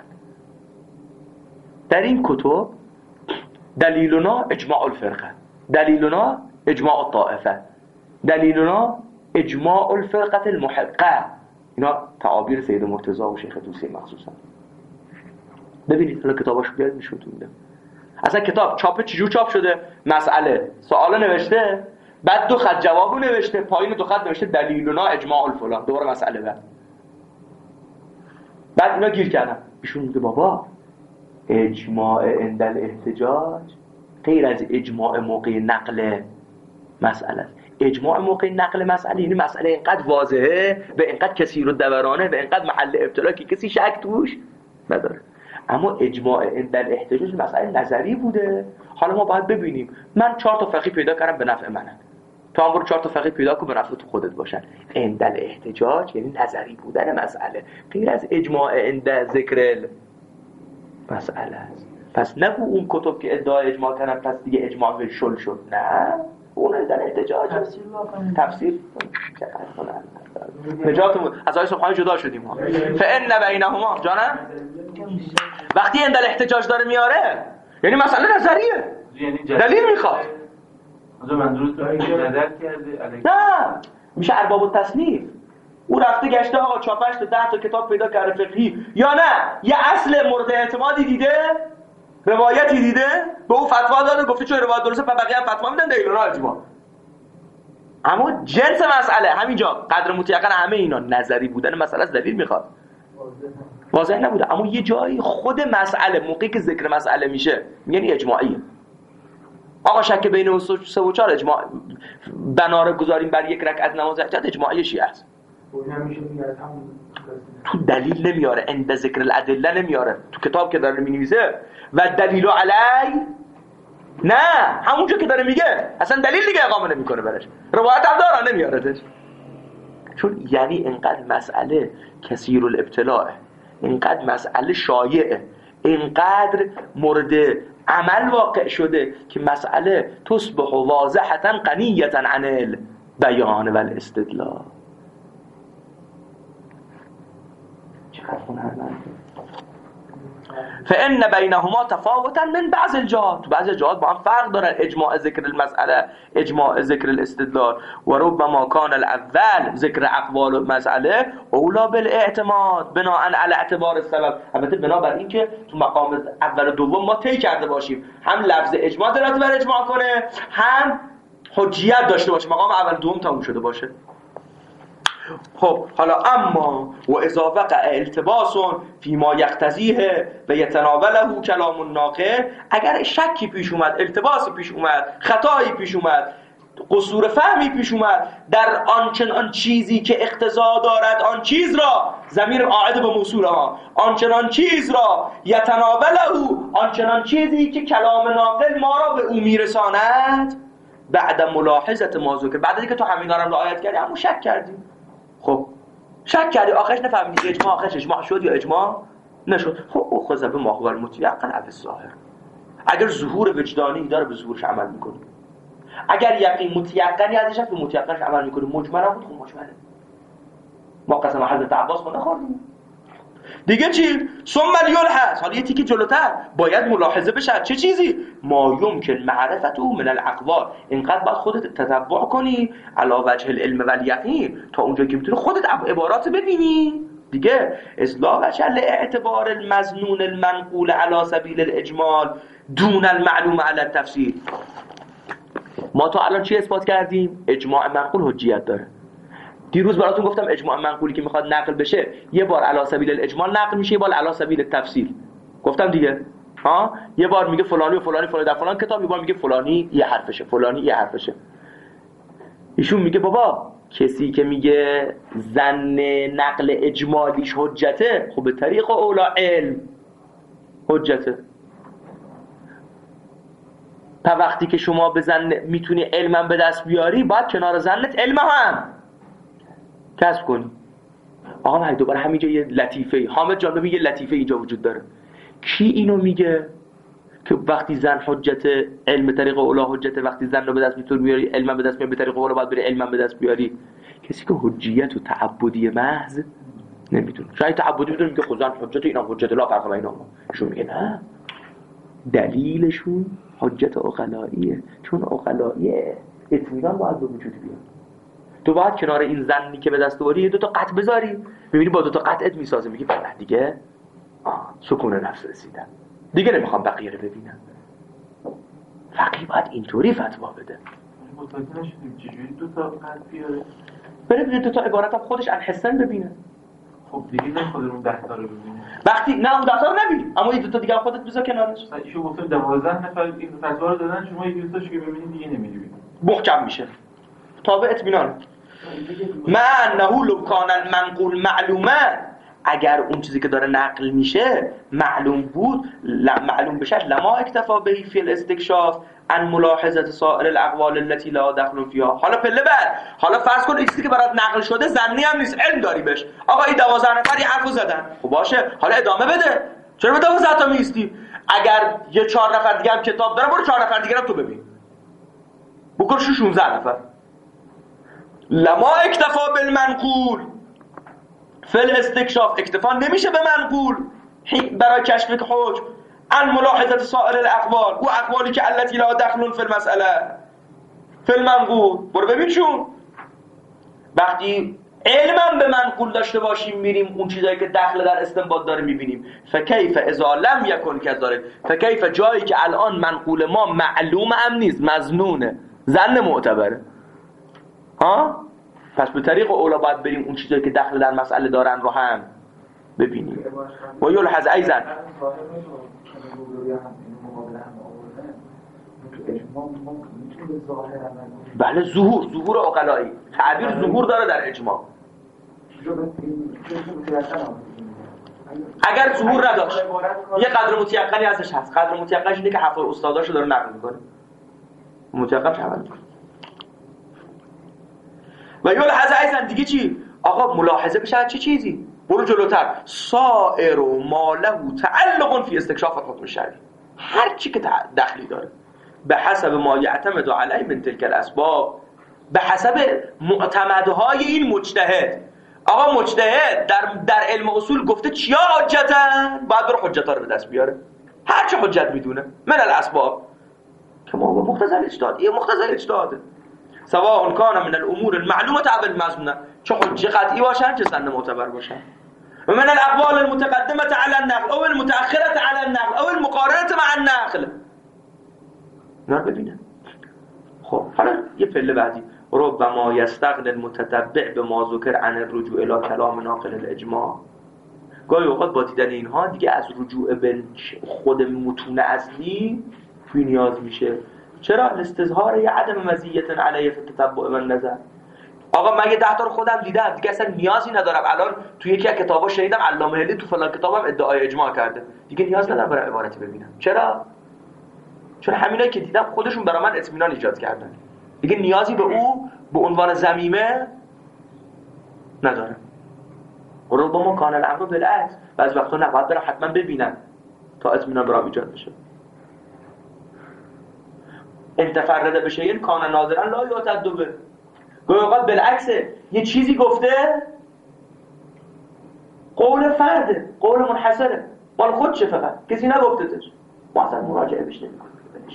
A: در این کتب دلیلنا اجماع الفرقه، دلیلنا اجماع الطائفه، دلیلنا اجماع الفرقه المحقه. اینا تعابیر سید مرتضی و شیخ طوسی مخصوصا. ببینید حالا کتاباشو بیارید نشونتون میدم. اصلا کتاب چاپ چجور چاپ شده؟ مسئله سوالا نوشته، بعد 2 خط جوابو نوشته، پایین 2 خط نوشته دلیلنا اجماع الفلان، دوباره مسئله بعد اینا گیر کردن. ایشون میگه بابا اجماع عند الاحتجاج غیر از اجماع موقع نقل مسئله است. اجماع موقع نقل مسئله یعنی مسئله اینقدر واضحه و اینقدر کثیر الدورانه و اینقدر محل ابتلا که کسی شک توش نداره. اما اجماع عند الاحتجاج مسئله نظری بوده. حالا ما باید ببینیم من 4 تا فقیه پیدا کردم به نفع منن، تو هم برو 4 تا فقیه پیدا کن به نفع تو خودت باشن. عند الاحتجاج یعنی نظری بودن مسئله، غیر از اجماع عند ذکر مسئله است. پس نگو اون کتب که ادعای اجماع کردن پس دیگه اجماع به شل شد، نه، اون عند الاحتجاج تفسیر نجاتمون از آیه سبحانه جدا شدیم ها. فإن بینهما جانم وقتی عند الاحتجاج داره میاره یعنی مسئله نظریه، دلیل میخواد. نه میشه ارباب التصنیف. او رفته گشته آقا 4 5 تا 10 تا کتاب پیدا کرده فقهی، یا نه یه اصل مورد اعتمادی دیده، روایتی دیده، به او فتوا داده، گفته چون روایت درسته بقیه هم فتوا میدن دلیل را اجماع. اما جنس مسئله همینجا قدر متیقن همه اینا نظری بودن مسئله از دلیل میخواد، واضح نبوده. اما یه جایی خود مسئله موقعی که ذکر مسئله میشه یعنی اجماعیه. آقا شک بین 3 و 4 اجماع بناره گذاریم بر یک رکعت نماز حجت اجماعی شیعه است. تو دلیل نمیاره، عند ذکر الادله نمیاره، تو کتاب که داره مینویسه و دلیل علی نه همونجا که داره میگه اصلا دلیل دیگه اقامه نمیکنه برش، روایت هم داره نمیارتش. چون یعنی اینقدر مسئله کثیر الابتلاء، اینقدر مسئله شایعه، اینقدر مورد عمل واقع شده که مسئله تصبح واضحة غنیة عن البیان و الاستدلال. چقدر هنرمنده. فإن بینهما تفاوتا من بعض الجهات، بعض جهات با هم فرق دارن، اجماع ذکر المسئله، اجماع ذکر الاستدلال. و ربما کان الاول ذکر اقوال المسئله اولا بالاعتماد بناء علی اعتبار السبب. البته بنابر این که تو مقام اول و دوم ما طی کرده باشیم هم لفظ اجماع دلالت بر اجماع کنه، هم حجیت داشته باشه، مقام اول و دوم تموم شده باشه. خب حالا اما و اذا وقع التباس فيما يقتضيه و يتناوله كلام الناقل، اگر شکی پیش اومد، التباسی پیش اومد، خطایی پیش اومد، قصور فهمی پیش اومد در آن چیزی که اقتضا دارد آن چیز را، ضمیر عائد به موصول ها، آنچنان چیز را، یتناوله آنچنان چیزی که کلام ناقل ما را به او میرساند، بعد ملاحظه ما ذکر، بعد اینکه تو همینا رو رعایت کردی اما شک کردی. خب شک کردی آخرش نفهمیدی اجماع آخرش اجماع شد یا اجماع نشد. خب خذ به ما هو المتيقن او الظاهر. اگر ظهور وجدانی داره به ظهورش عمل میکنی، اگر یقین متیقنی ازش هست به متیقنش عمل میکنی. مجمل بود خب مجمله. ما قسم حضرت عباس ما نخوردیم دیگه چی؟ ثم الیلحظ، حالا یه تیکه جلوتر باید ملاحظه بشه چه چیزی؟ ما یمکن معرفته من الاقوال، اینقدر باید خودت تتبع کنی علی وجه العلم و الیقین تا اونجا که میتونی خودت عبارات ببینی دیگه. اصلاح وجه اعتبار المظنون المنقول علی سبیل الاجمال دون المعلوم علی التفسیر. ما تا الان چی اثبات کردیم؟ اجماع منقول حجیت داره. دیروز براتون گفتم اجماع منقولی که میخواد نقل بشه یه بار علی سبیل الاجمال نقل میشه، یه بار علی سبیل التفصیل. گفتم دیگه ها، یه بار میگه فلانی و فلانی فلانی در فلان کتاب، یه بار میگه فلانی یه حرفشه، فلانی یه حرفشه. ایشون میگه بابا کسی که میگه ظن نقل اجمالیش حجته، خب به طریق اولا علم حجته. تا وقتی که شما به ظن میتونی علمم به دست بیاری باید کنار ظنت علم هم کسب کنی. آقا من دوباره همینجا یه لطیفه حامد جان ببین یه لطیفه اینجا وجود داره. کی اینو میگه که وقتی زن حجت علم به طریق اولا حجت، وقتی زن رو به دست میتونی بیاری علم به دست میاری، به طریق اولا باید بری علم به دست بیاری؟ کسی که حجیت و تعبدی محض نمیتونه. شاید تعبدی میتونه میگه خود زن حجت اینا حجت لا فرق بین اونها، شون میگه نه دلیلشون حجت عقلاییه، چون عقلاییه اطمینان باید به وجود بیاد. تو باید کنار این زنی که به دست آوری دو تا قطع بذاری، ببینی با دو تا قطعت میسازه، میگی بله دیگه سکون نفس رسیدن، دیگه نمیخوام بقیه رو ببینم. فقیه باید اینطوری فتوا بده.
B: متوجه نشدیم چجوری دو تا قطع بیاره؟
A: بره ببینه دو تا عبارت هم خودش الحسن ببینه.
B: خب دیگه نمیخواد اون 10 تا رو ببینه.
A: وقتی نه اون 10 تا رو نبینی، اما این دو تا دیگه هم خودت بذار کنارش.
B: ایشون گفتم 12 نفر این فتوا رو دادن، شما یکی دو تاشو که ببینید دیگه نمی‌بینید.
A: محکم میشه. تابع اطمینان. ما انه لو کان المنقول معلومه، اگر اون چیزی که داره نقل میشه معلوم بود معلوم بشه لما اکتفا به فی الاستکشاف ان ملاحظه سائر الاقوال التي لا دخل فيها. حالا پله بعد، حالا فرض کن این چیزی که برات نقل شده ظنی هم نیست، علم داری بهش. آقا این 12 نفر این حرفو زدن، خب باشه حالا ادامه بده. چرا به 12 تا میستی؟ اگر یه 4 نفر دیگه هم کتاب داره برو 4 نفر دیگه هم تو ببین، بکنش 16 نفر. لما اکتفا بالمنقول فل استکشاف، اکتفا نمیشه به منقول برای کشف حکم ان ملاحظه سائر الاقوال، او اقوالی که التي لا دخل فی المساله فی المنقول. برو ببین چون وقتی علمم به منقول داشته باشیم میریم اون چیزایی که دخل در استنباط داره میبینیم. فکیف اذا لم یکن کذالک، فکیف جایی که الان منقول ما معلوم هم نیست، مظنونه، ظن معتبره. ها پس به طریق اولا باید بریم اون چیزایی که دخل در مسئله دارن رو هم ببینیم. و یلحظ ایضا بله ظهور عقلایی، تعبیر ظهور داره در اجماع. اگر ظهور نداشت یه قدر متیقنی ازش هست، قدر متیقنش اینه که حرفای استاداشو داره نقل میکنه، متیقن چه عمل میکنه. و یلحظ ایضا دیگه چی؟ آقا ملاحظه بشه چه چیزی؟ برو جلوتر. سائر ما له تعلق فی استکشاف الحکم الشرعی، هر چی که دخلی داره به حسب ما یعتمد علیه من تلک الاسباب، به حسب معتمدهای این مجتهد. آقا مجتهد در علم اصول گفته چیا حجتن، باید بره حجت‌ها رو به دست بیاره، هر چه حجت میدونه من الاسباب که ما با مقتضی الاجتهاد، یه مقتضی اجتهاده، سواء کان من الامور المعلومه او المظنونه، چه حجه قطعی باشن چه سند معتبر باشن. و من الاقوال المتقدمه علی النقل او المتاخره علی النقل او المقارنه مع النقل. اینا رو ببینن. خب حالا یه پله بعدی، ربما یستغنی المتتبع به ما ذکر عن الرجوع الی کلام ناقل الاجماع. گاهی اوقات با دیدن اینها دیگه از رجوع به خود متون اصلی بی نیاز میشه. چرا؟ استظهار یه عدم مزیت علیه فی التتبع من نظر. آقا من یه 10 تا رو خودم دیدم دیگه اصلا نیازی ندارم، الان تو یکی از کتابا شنیدم علامه هلی تو فلان کتابم ادعای اجماع کرده، دیگه نیاز ندارم برای عبارتی ببینم. چرا؟ چون همینایی که دیدم خودشون برای من اطمینان ایجاد کردن، دیگه نیازی به او به عنوان ضمیمه ندارم. ربما کان الامر بالعکس، بعضی وقتا نباید برم حتما ببینم تا اطمینان برام ایجاد بشه. انتفرده بشه این کان ناظرا لا یعتد به، گاهی اوقات بالعکسه، یه چیزی گفته قول فرده، قول منحصره، مال خودشه، فقط کسی نگفتتش، ما اصلا مراجعه بهش نمی‌کنیم.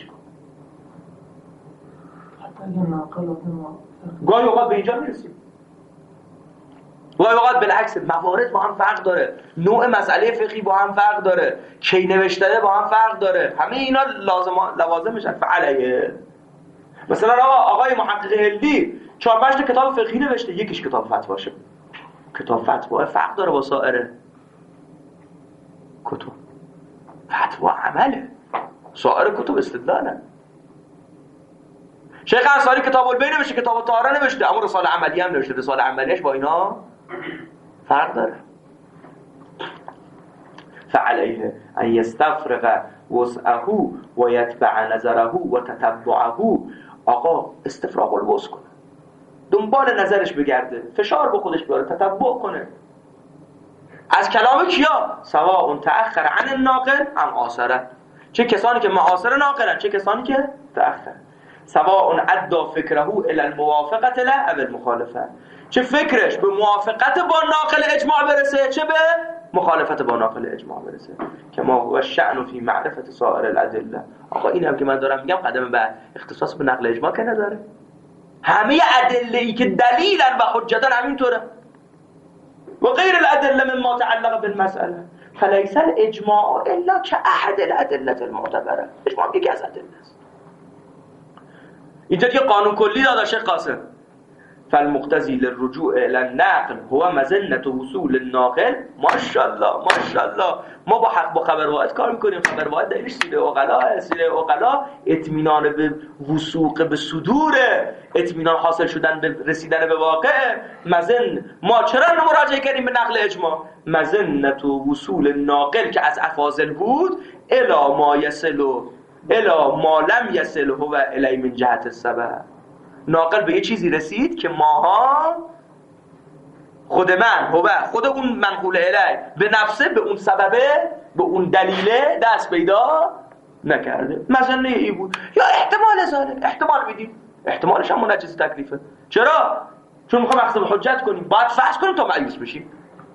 A: گاهی اوقات به اینجا میرسیم، گاهی اوقات بالعکس، موارد با هم فرق داره، نوع مسئله فقهی با هم فرق داره، کی نوشته با هم فرق داره، همه اینا لوازم میشن فعلیه. مثلا آقای محقق هندی 4-5 تا کتاب فقهی نوشته، یکیش کتاب فتواشه. کتاب فتوا فرق داره با سایر کتب. فتوا عمله، سایر کتب استدلاله. شیخ انصاری کتاب البیع نوشته، کتاب الطهاره نوشته، اما رساله عملی هم نوشته. رساله عملیش با اینا فرق داره. فعليه ان يستفرغ وسعه و یتبع نظره و تتبعه. آقا استفراغ الوسع کنه، دنبال نظرش بگرده، فشار به خودش بیاره، تتبع کنه از کلام کیا؟ سواء تأخر عن الناقل ام آثره، چه کسانی که معاصر ناقلن چه کسانی که تأخر. سواء ادى فکره الى الموافقه له او المخالفه، چه فکرش به موافقت با ناقل اجماع برسه چه به مخالفت با ناقل اجماع برسه. که ما هو الشأن فی معرفت سائر الادله. آقا این هم که من دارم میگم قدم بعد اختصاص به نقل اجماع که نداره، همه ادله‌ای که دلیلن و حجتن همینطوره و غیر الادله مما تعلق بالمساله. فلیس الاجماع الا كاحد الادله المعتبره. اجماع یکی از ادله است. اینجا یه قانون کلی داده شیخ قاسم، فالمقتضی للرجوع الى النقل هو مظنه وصول الناقل. ماشاءالله ماشاءالله. ما با خبر واحد کار میکنیم. خبر واحد دلیلش سیره عقلا. سیره عقلا اطمینان به وثوق به صدور، اطمینان حاصل شدن به رسیدن به واقع. مظن ما چرا مراجعه کردیم به نقل اجماع؟ مظنه وصول الناقل که از افاضل بود الی ما یصل الی ما لم یصل هو الی من جهت السبب. ناقل به یه چیزی رسید که ماها خود اون منقول الی به نفسه به اون سببه به اون دلیله دست پیدا نکرده. مظنه ای بود یا احتمال ظاهره. احتمال میدیم، احتمالش هم منجز تکلیفه. چرا؟ چون میخوام اخذ حجت کنیم، باید فرض کنیم تا مایوس بشیم.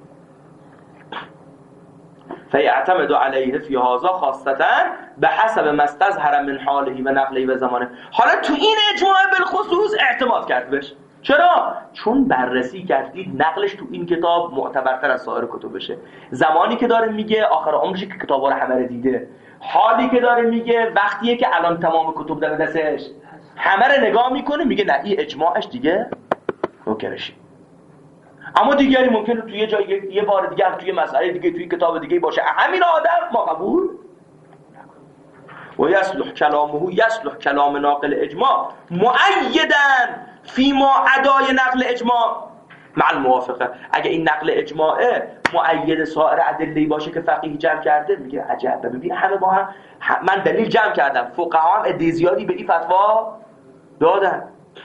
A: فیعتمد علیه فی هذا خاصتا به حسب ما استظهر من حاله و نقله و زمانه. حالا تو این اجماع بالخصوص اعتماد کرد بهش. چرا؟ چون بررسی کردید نقلش تو این کتاب معتبرتر از سایر کتبشه. زمانی که داره میگه آخر عمرش که کتابا رو همه رو دیده، حالی که داره میگه وقتیه که الان تمام کتب در دستش همه رو نگاه میکنه، میگه نه این اجماعش دیگه نوکرشه. اما دیگری ممکنه توی جای یه بار دیگه توی مسئله دیگه توی کتاب دیگه باشه، همین آدم ما قبول و یصلح کلام ناقل اجماع مؤیداً فیما ادای نقل اجماع مع الموافقه. اگه این نقل اجماعه مؤید سایر ادله‌ای باشه که فقیه جمع کرده، میگه عجب ببین همه با هم من دلیل جمع کردم، فقها هم عده زیادی به این فتوا دادن.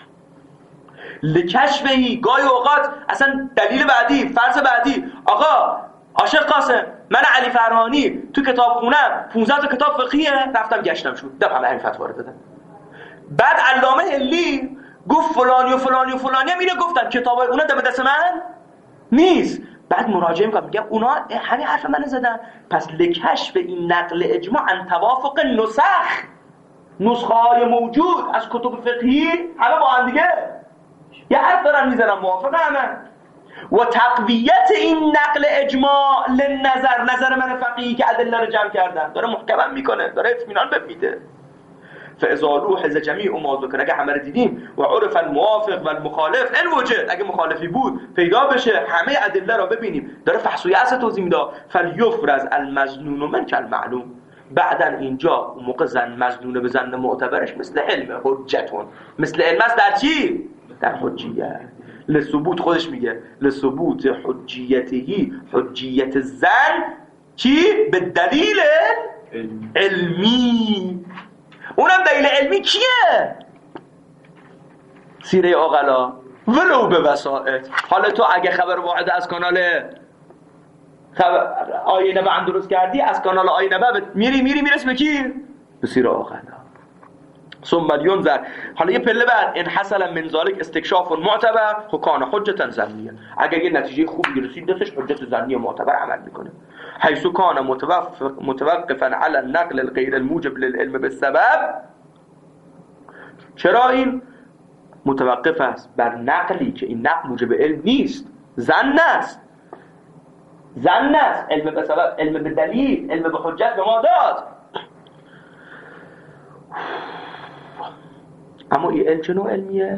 A: لکشفهی گاهی اوقات اصلا دلیل بعدی، فرض بعدی، آقا عاشق قاسم من علی فرهانی تو کتاب خونم 15 تا کتاب فقهیه رفتم گشتم شد دفعه همین فتوا رو دادم. بعد علامه هلی گفت فلانی و فلانی و فلانی هم اینو گفتن، کتابای اونا دم دست من نیست. بعد مراجعه میکنم میگم اونا همین حرف من زدن. پس لکشف این نقل اجماع ان توافق نسخه های موجود از کتب فقهی همه با هم دیگه یه حرف دارن میزنن موافقه همه. و تقویت این نقل اجماع نظر من فقیهی که ادله رو جمع کردن داره محکم میکنه، داره اطمینان بمیده. فاذا لوحظ جمیع ما ذکر، اگه همه رو دیدیم و عرف الموافق و المخالف ان وجد، اگه مخالفی بود پیدا بشه، همه ادله رو ببینیم، داره فحص و یأس توضیح میده. فلیفرض المظنون من کالمعلوم. بعدن اینجا اون موقع مظنون به ظن معتبرش مثل علم حجتون، مثل علم است در چی؟ در حجیت. لثبوت خودش میگه لثبوت حجیتهی، حجیت زن چی؟ به دلیل علمی. اونم دلیل علمی کیه؟ سیره عقلا ولو به وسائط. حالا تو اگه خبر واحد از کانال آیه نبع هم درست کردی، از کانال آیه نبع میرسی به کی؟ به سیره عقلا. ثم ينظر. حالا یه پله بعد ان حصل من ذلك استکشاف معتبر کان حجتا ظنیه. اگه یه نتیجه خوبی رسید دستش حجت ظنی معتبر عمل میکنه. حيث كان متوقفا على النقل الغير الموجب للعلم بالسبب. چرا این متوقف است بر نقلی که این نقل موجب علم نیست، ظن است. علم به سبب، علم به دلیل، علم به حجت به ما داد. اما این علم چه نوع علمیه؟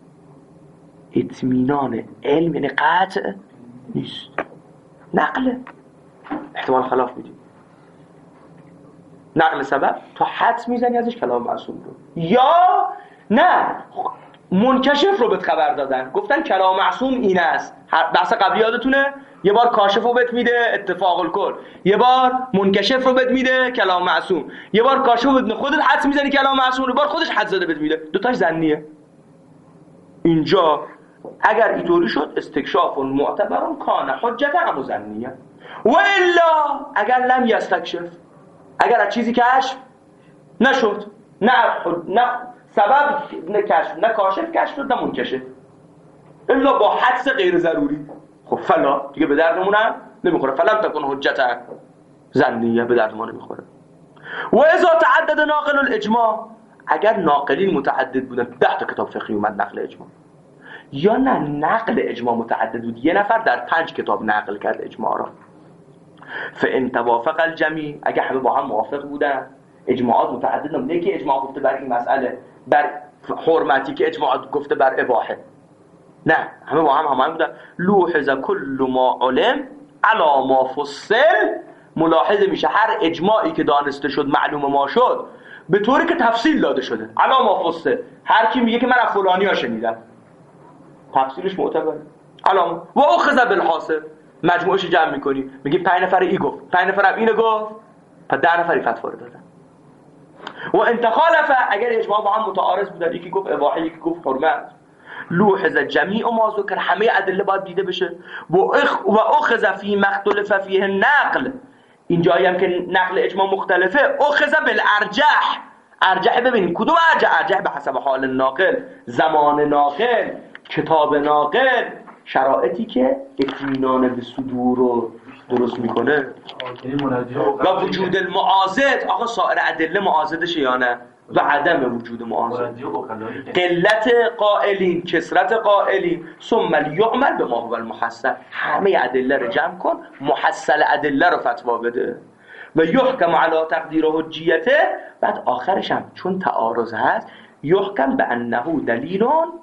A: اطمینان علم، یعنی قطع نیست، نقل احتمال خلاف میدیم. نقل سبب تو حدس میزنی ازش کلام معصوم رو، یا نه منکشف رو بهت خبر دادن گفتن کلام معصوم این است. بحث قبلی یادتونه؟ یه بار کاشف رو بهت میده اتفاق الکل، یه بار منکشف رو بهت میده کلام معصوم، یه بار کاشف رو بهت خودت حدس میزنی کلام معصوم رو، بار خودش حدس زده بهت میده. دوتاش ظنیه. اینجا اگر اینطوری شد استکشاف معتبر کان حجت هم ظنیه. و الا اگر لم یستکشف، اگر از چیزی کشف نشد، نه سبب نه کشف، نه کاشف کشف شد، نه منکشف، الا با حدس غیر ضروری، خب فلا دیگه به دردمون نمیخوره. فلم تکن حجت ظنیه، به دردمون نمیخوره. و اذا تعدد ناقل الاجماع، اگر ناقلین متعدد بودن، 10 تا کتاب فقهی اومد نقل اجماع، یا نه نقل اجماع متعدد بود، یه نفر در 5 کتاب نقل کرد اجماع را، فان توافق الجمیع، اگه همه با هم موافق بودن، اجماعات متعدد نبوده، یکی اجماع گفته بر این مسئله بر حرمتی، که اجماعات گفته بر اباحه، نه همه با هم هماهنگ بودن. لوحظ کل ما علم علی ما فصل، ملاحظه میشه هر اجماعی که دانسته شد معلوم ما شد به طوری که تفصیل داده شده. علی ما فصل، هر کی میگه که من از فلانی ها شنیدم تفصیلش معتبره. علامه و اخذ بالحاصل، مجموعش جمع میکنی میگی 5 نفر ای گفت 5 نفر اینو گفت، پس 10 نفری فتوا رو دادن. و انتخالف، اگر اجماع با هم متعارض بودن، یکی گفت اباحه یکی گفت حرمت، لوحظ جمیع ما ذکر، همه ادله باید دیده بشه. و اخذ فی مختلف فیه نقل، اینجایی هم که نقل اجماع مختلفه، اخذ بالارجح، ارجح ببینیم کدوم ارجح به حسب حال ناقل، زمان ناقل، کتاب ناقل، شرایطی که اطمینان به صدور رو درست میکنه و وجود المعاضد. آقا سایر ادله معاضدشه یا نه؟ و عدم وجود معاضد، قلت قائلین، کثرت قائلین، ثم لیعمل به ما هو المحصل، همه ادله رو جمع کن، محصل ادله رو فتوا بده و یحکم علی تقدیر حجیته. بعد آخرش هم چون تعارض هست یحکم به انه دلیل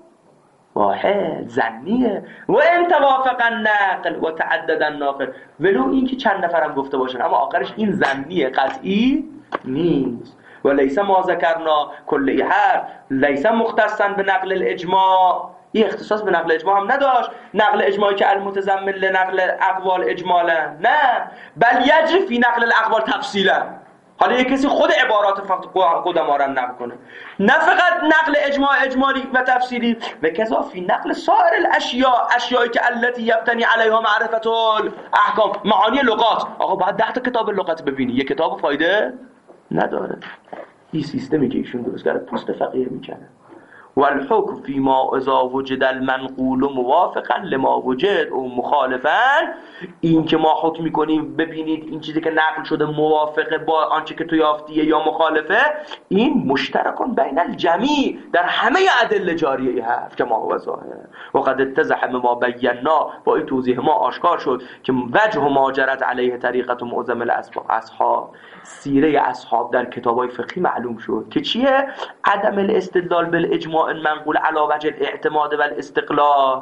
A: واحد، ظنیه و ان توافق النقل و تعدد الناقل، ولو این که چند نفرم گفته باشن اما آخرش این ظنیه، قطعی نیست. و لیس ما ذکرنا کل حرف لیس مختصا به نقل الاجماع، این اختصاص به نقل اجماع هم نداشت، نقل اجماعی که المتضمن لنقل اقوال اجمالا، نه بل یجری فی نقل الاقوال تفصیلا. حالا یک کسی خود عبارات قدما را نقل کنه، نه فقط نقل اجماع اجمالی و تفصیلی، و کذا فی نقل سایر الاشیاء، اشیایی که التي یبتنی علیها معرفت الاحکام، معانی لغات. آقا باید 10 تا کتاب لغت ببینی، یک کتاب فایده نداره. این سیستمی که ایشون درست کرده پوست فقیه میکنه. والحکم فيما اذا وجد المنقول موافقا لما وجد او مخالفا، این که ما حکم میکنیم ببینید این چیزی که نقل شده موافقه با آنچه که تو یافتیه یا مخالفه، این مشترکان بین الجمیع، در همه ادله جاریه هست که ما هو ظاهر. و قد اتضح ما بینا، با این توضیح ما آشکار شد که وجه ما جرت علیه طریقت معظم الاصحاب، سیره اصحاب در کتابای فقهی معلوم شد که چیه؟ عدم الاستدلال بالاجماع المنقول علی وجه الاعتماد و الاستقلال.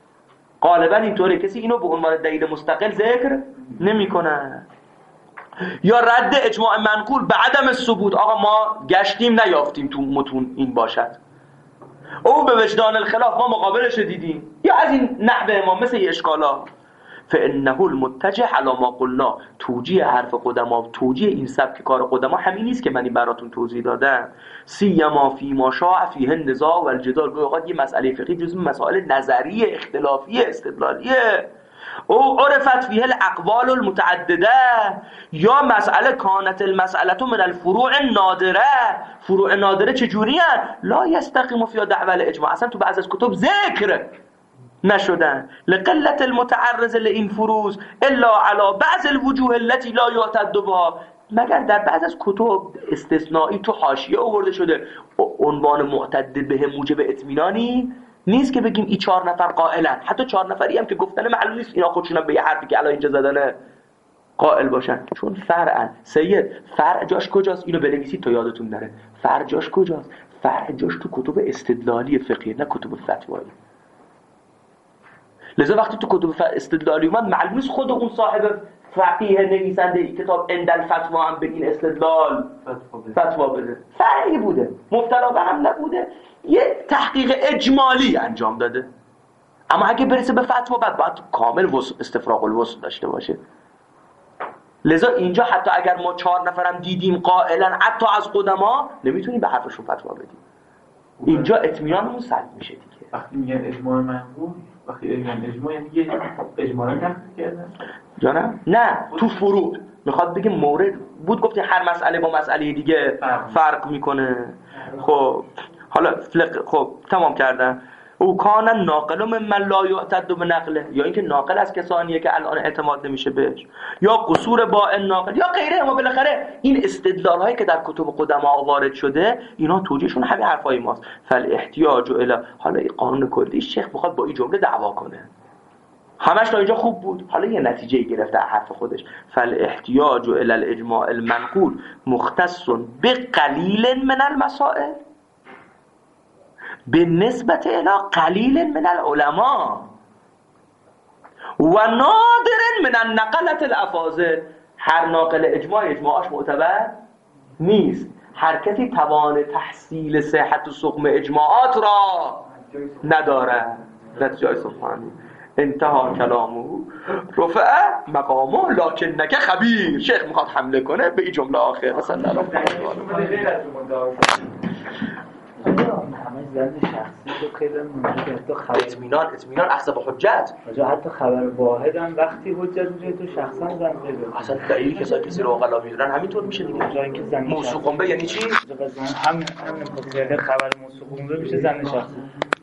A: غالبا اینطوره، کسی اینو به عنوان دلیل مستقل ذکر نمیکنه. یا رد اجماع منقول به عدم ثبوت، آقا ما گشتیم نیافتیم تو متون این باشد، او به وجدان الخلاف ما مقابلش دیدیم، یا از این نحوه ما مثل اشکالا. فانه المتجه علی ما قلنا، توجیه حرف قدما، توجیه این سبک کار قدما همین نیست که من این براتون توضیح دادم. سیما فی ما شاع فیه النزاع و الجدال، گویا یه مسئله فقهی جزو مسائل نظریه اختلافی استدلالیه. او عرفت فیه الاقوال المتعدده، یا مسئله کانت المسئله من الفروع النادره. فروع نادره چجوری هست؟ لا یستقیم فی دعوی الاجماع، اصلا تو بعضی از کتب ذکر نشدن. لقلت المتعرض لین فروز الا علی بعض الوجوه التي لا یعتد بها، مگر در بعض از کتب استثنایی تو حاشیه آورده شده، عنوان معتد به موجب اطمینانی نیست که بگیم این 4 نفر قائلن. حتی 4 نفری هم که گفتن معلوم نیست اینا خودشون به یه حرفی که الان اینجا زدنه قائل باشن، چون فرعن. سید فرع جاش کجاست؟ اینو بنویسید تا یادتون نره. فرع جاش کجاست؟ فرع جاش تو کتب استدلالی فقهی، نه کتب فتوایی. لذا وقتی تو کتب استدلالی اومد معلوم نیست خود اون صاحب فقیه نویسنده ای کتاب اندل فتوا هم به این استدلال فتوا بده. فرعی بوده، مبتلا به هم نبوده، یه تحقیق اجمالی انجام داده. اما اگه برسه به فتوا باید کامل استفراغ الوسط داشته باشه. لذا اینجا حتی اگر ما 4 نفرم دیدیم قائلا حتی از قدما، نمیتونیم به حرفشون فتوا بدیم. اینجا اطمینانمون سلب میشه دیگه.
B: وقتی میگن اجماع منقول، وقتی میگن اجماع یعنی یه اجماع رو تحقیق کردن؟
A: جانم نه، تو فروع میخواد بگه مورد بود، گفتی هر مسئله با مسئله دیگه فرق میکنه. خب حالا خب تمام کردم. او کان ناقل من لا یعتد بنقله، یا اینکه ناقل از کسانیه که الان اعتماد نمیشه بهش، یا قصور با ناقل یا غیره. اما بالاخره این استدلال هایی که در کتب قدما وارد شده اینا توجیهشون همین حرفای ماست. فالاحتیاج الی، حالا این قانون کلی شیخ میخواد با این جمله دعوا کنه، همش تا اینجا خوب بود، حالا یه نتیجه گرفته حرف خودش. فالاحتیاج الی الاجماع المنقول مختص بقلیل من المسائل، به نسبت الى قلیل من العلماء و نادر من النقلة الافاضل. هر ناقل اجماعش معتبر نیست. هر کسی توان تحصیل صحت و سقم اجماعات را ندارد. نتیجه سبحانی انتها کلامو رفع مقامو لکنک خبیر. شیخ میخواد حمله کنه به این جمله آخر مثلا
D: همه زن شخصی تو خیلی مهمه. حتی خبر
A: اطمینان احسب حجت.
D: حتی خبر واحد هم وقتی حجت میشه تو شخصا زن پیدا.
A: اصلا دلیلی که کسی رو اقلا میدونن همینطور میشه دیگه.
D: جایی که زن
A: موثوق به یعنی چی؟
D: هم خبر موثوق به میشه زن شخصی.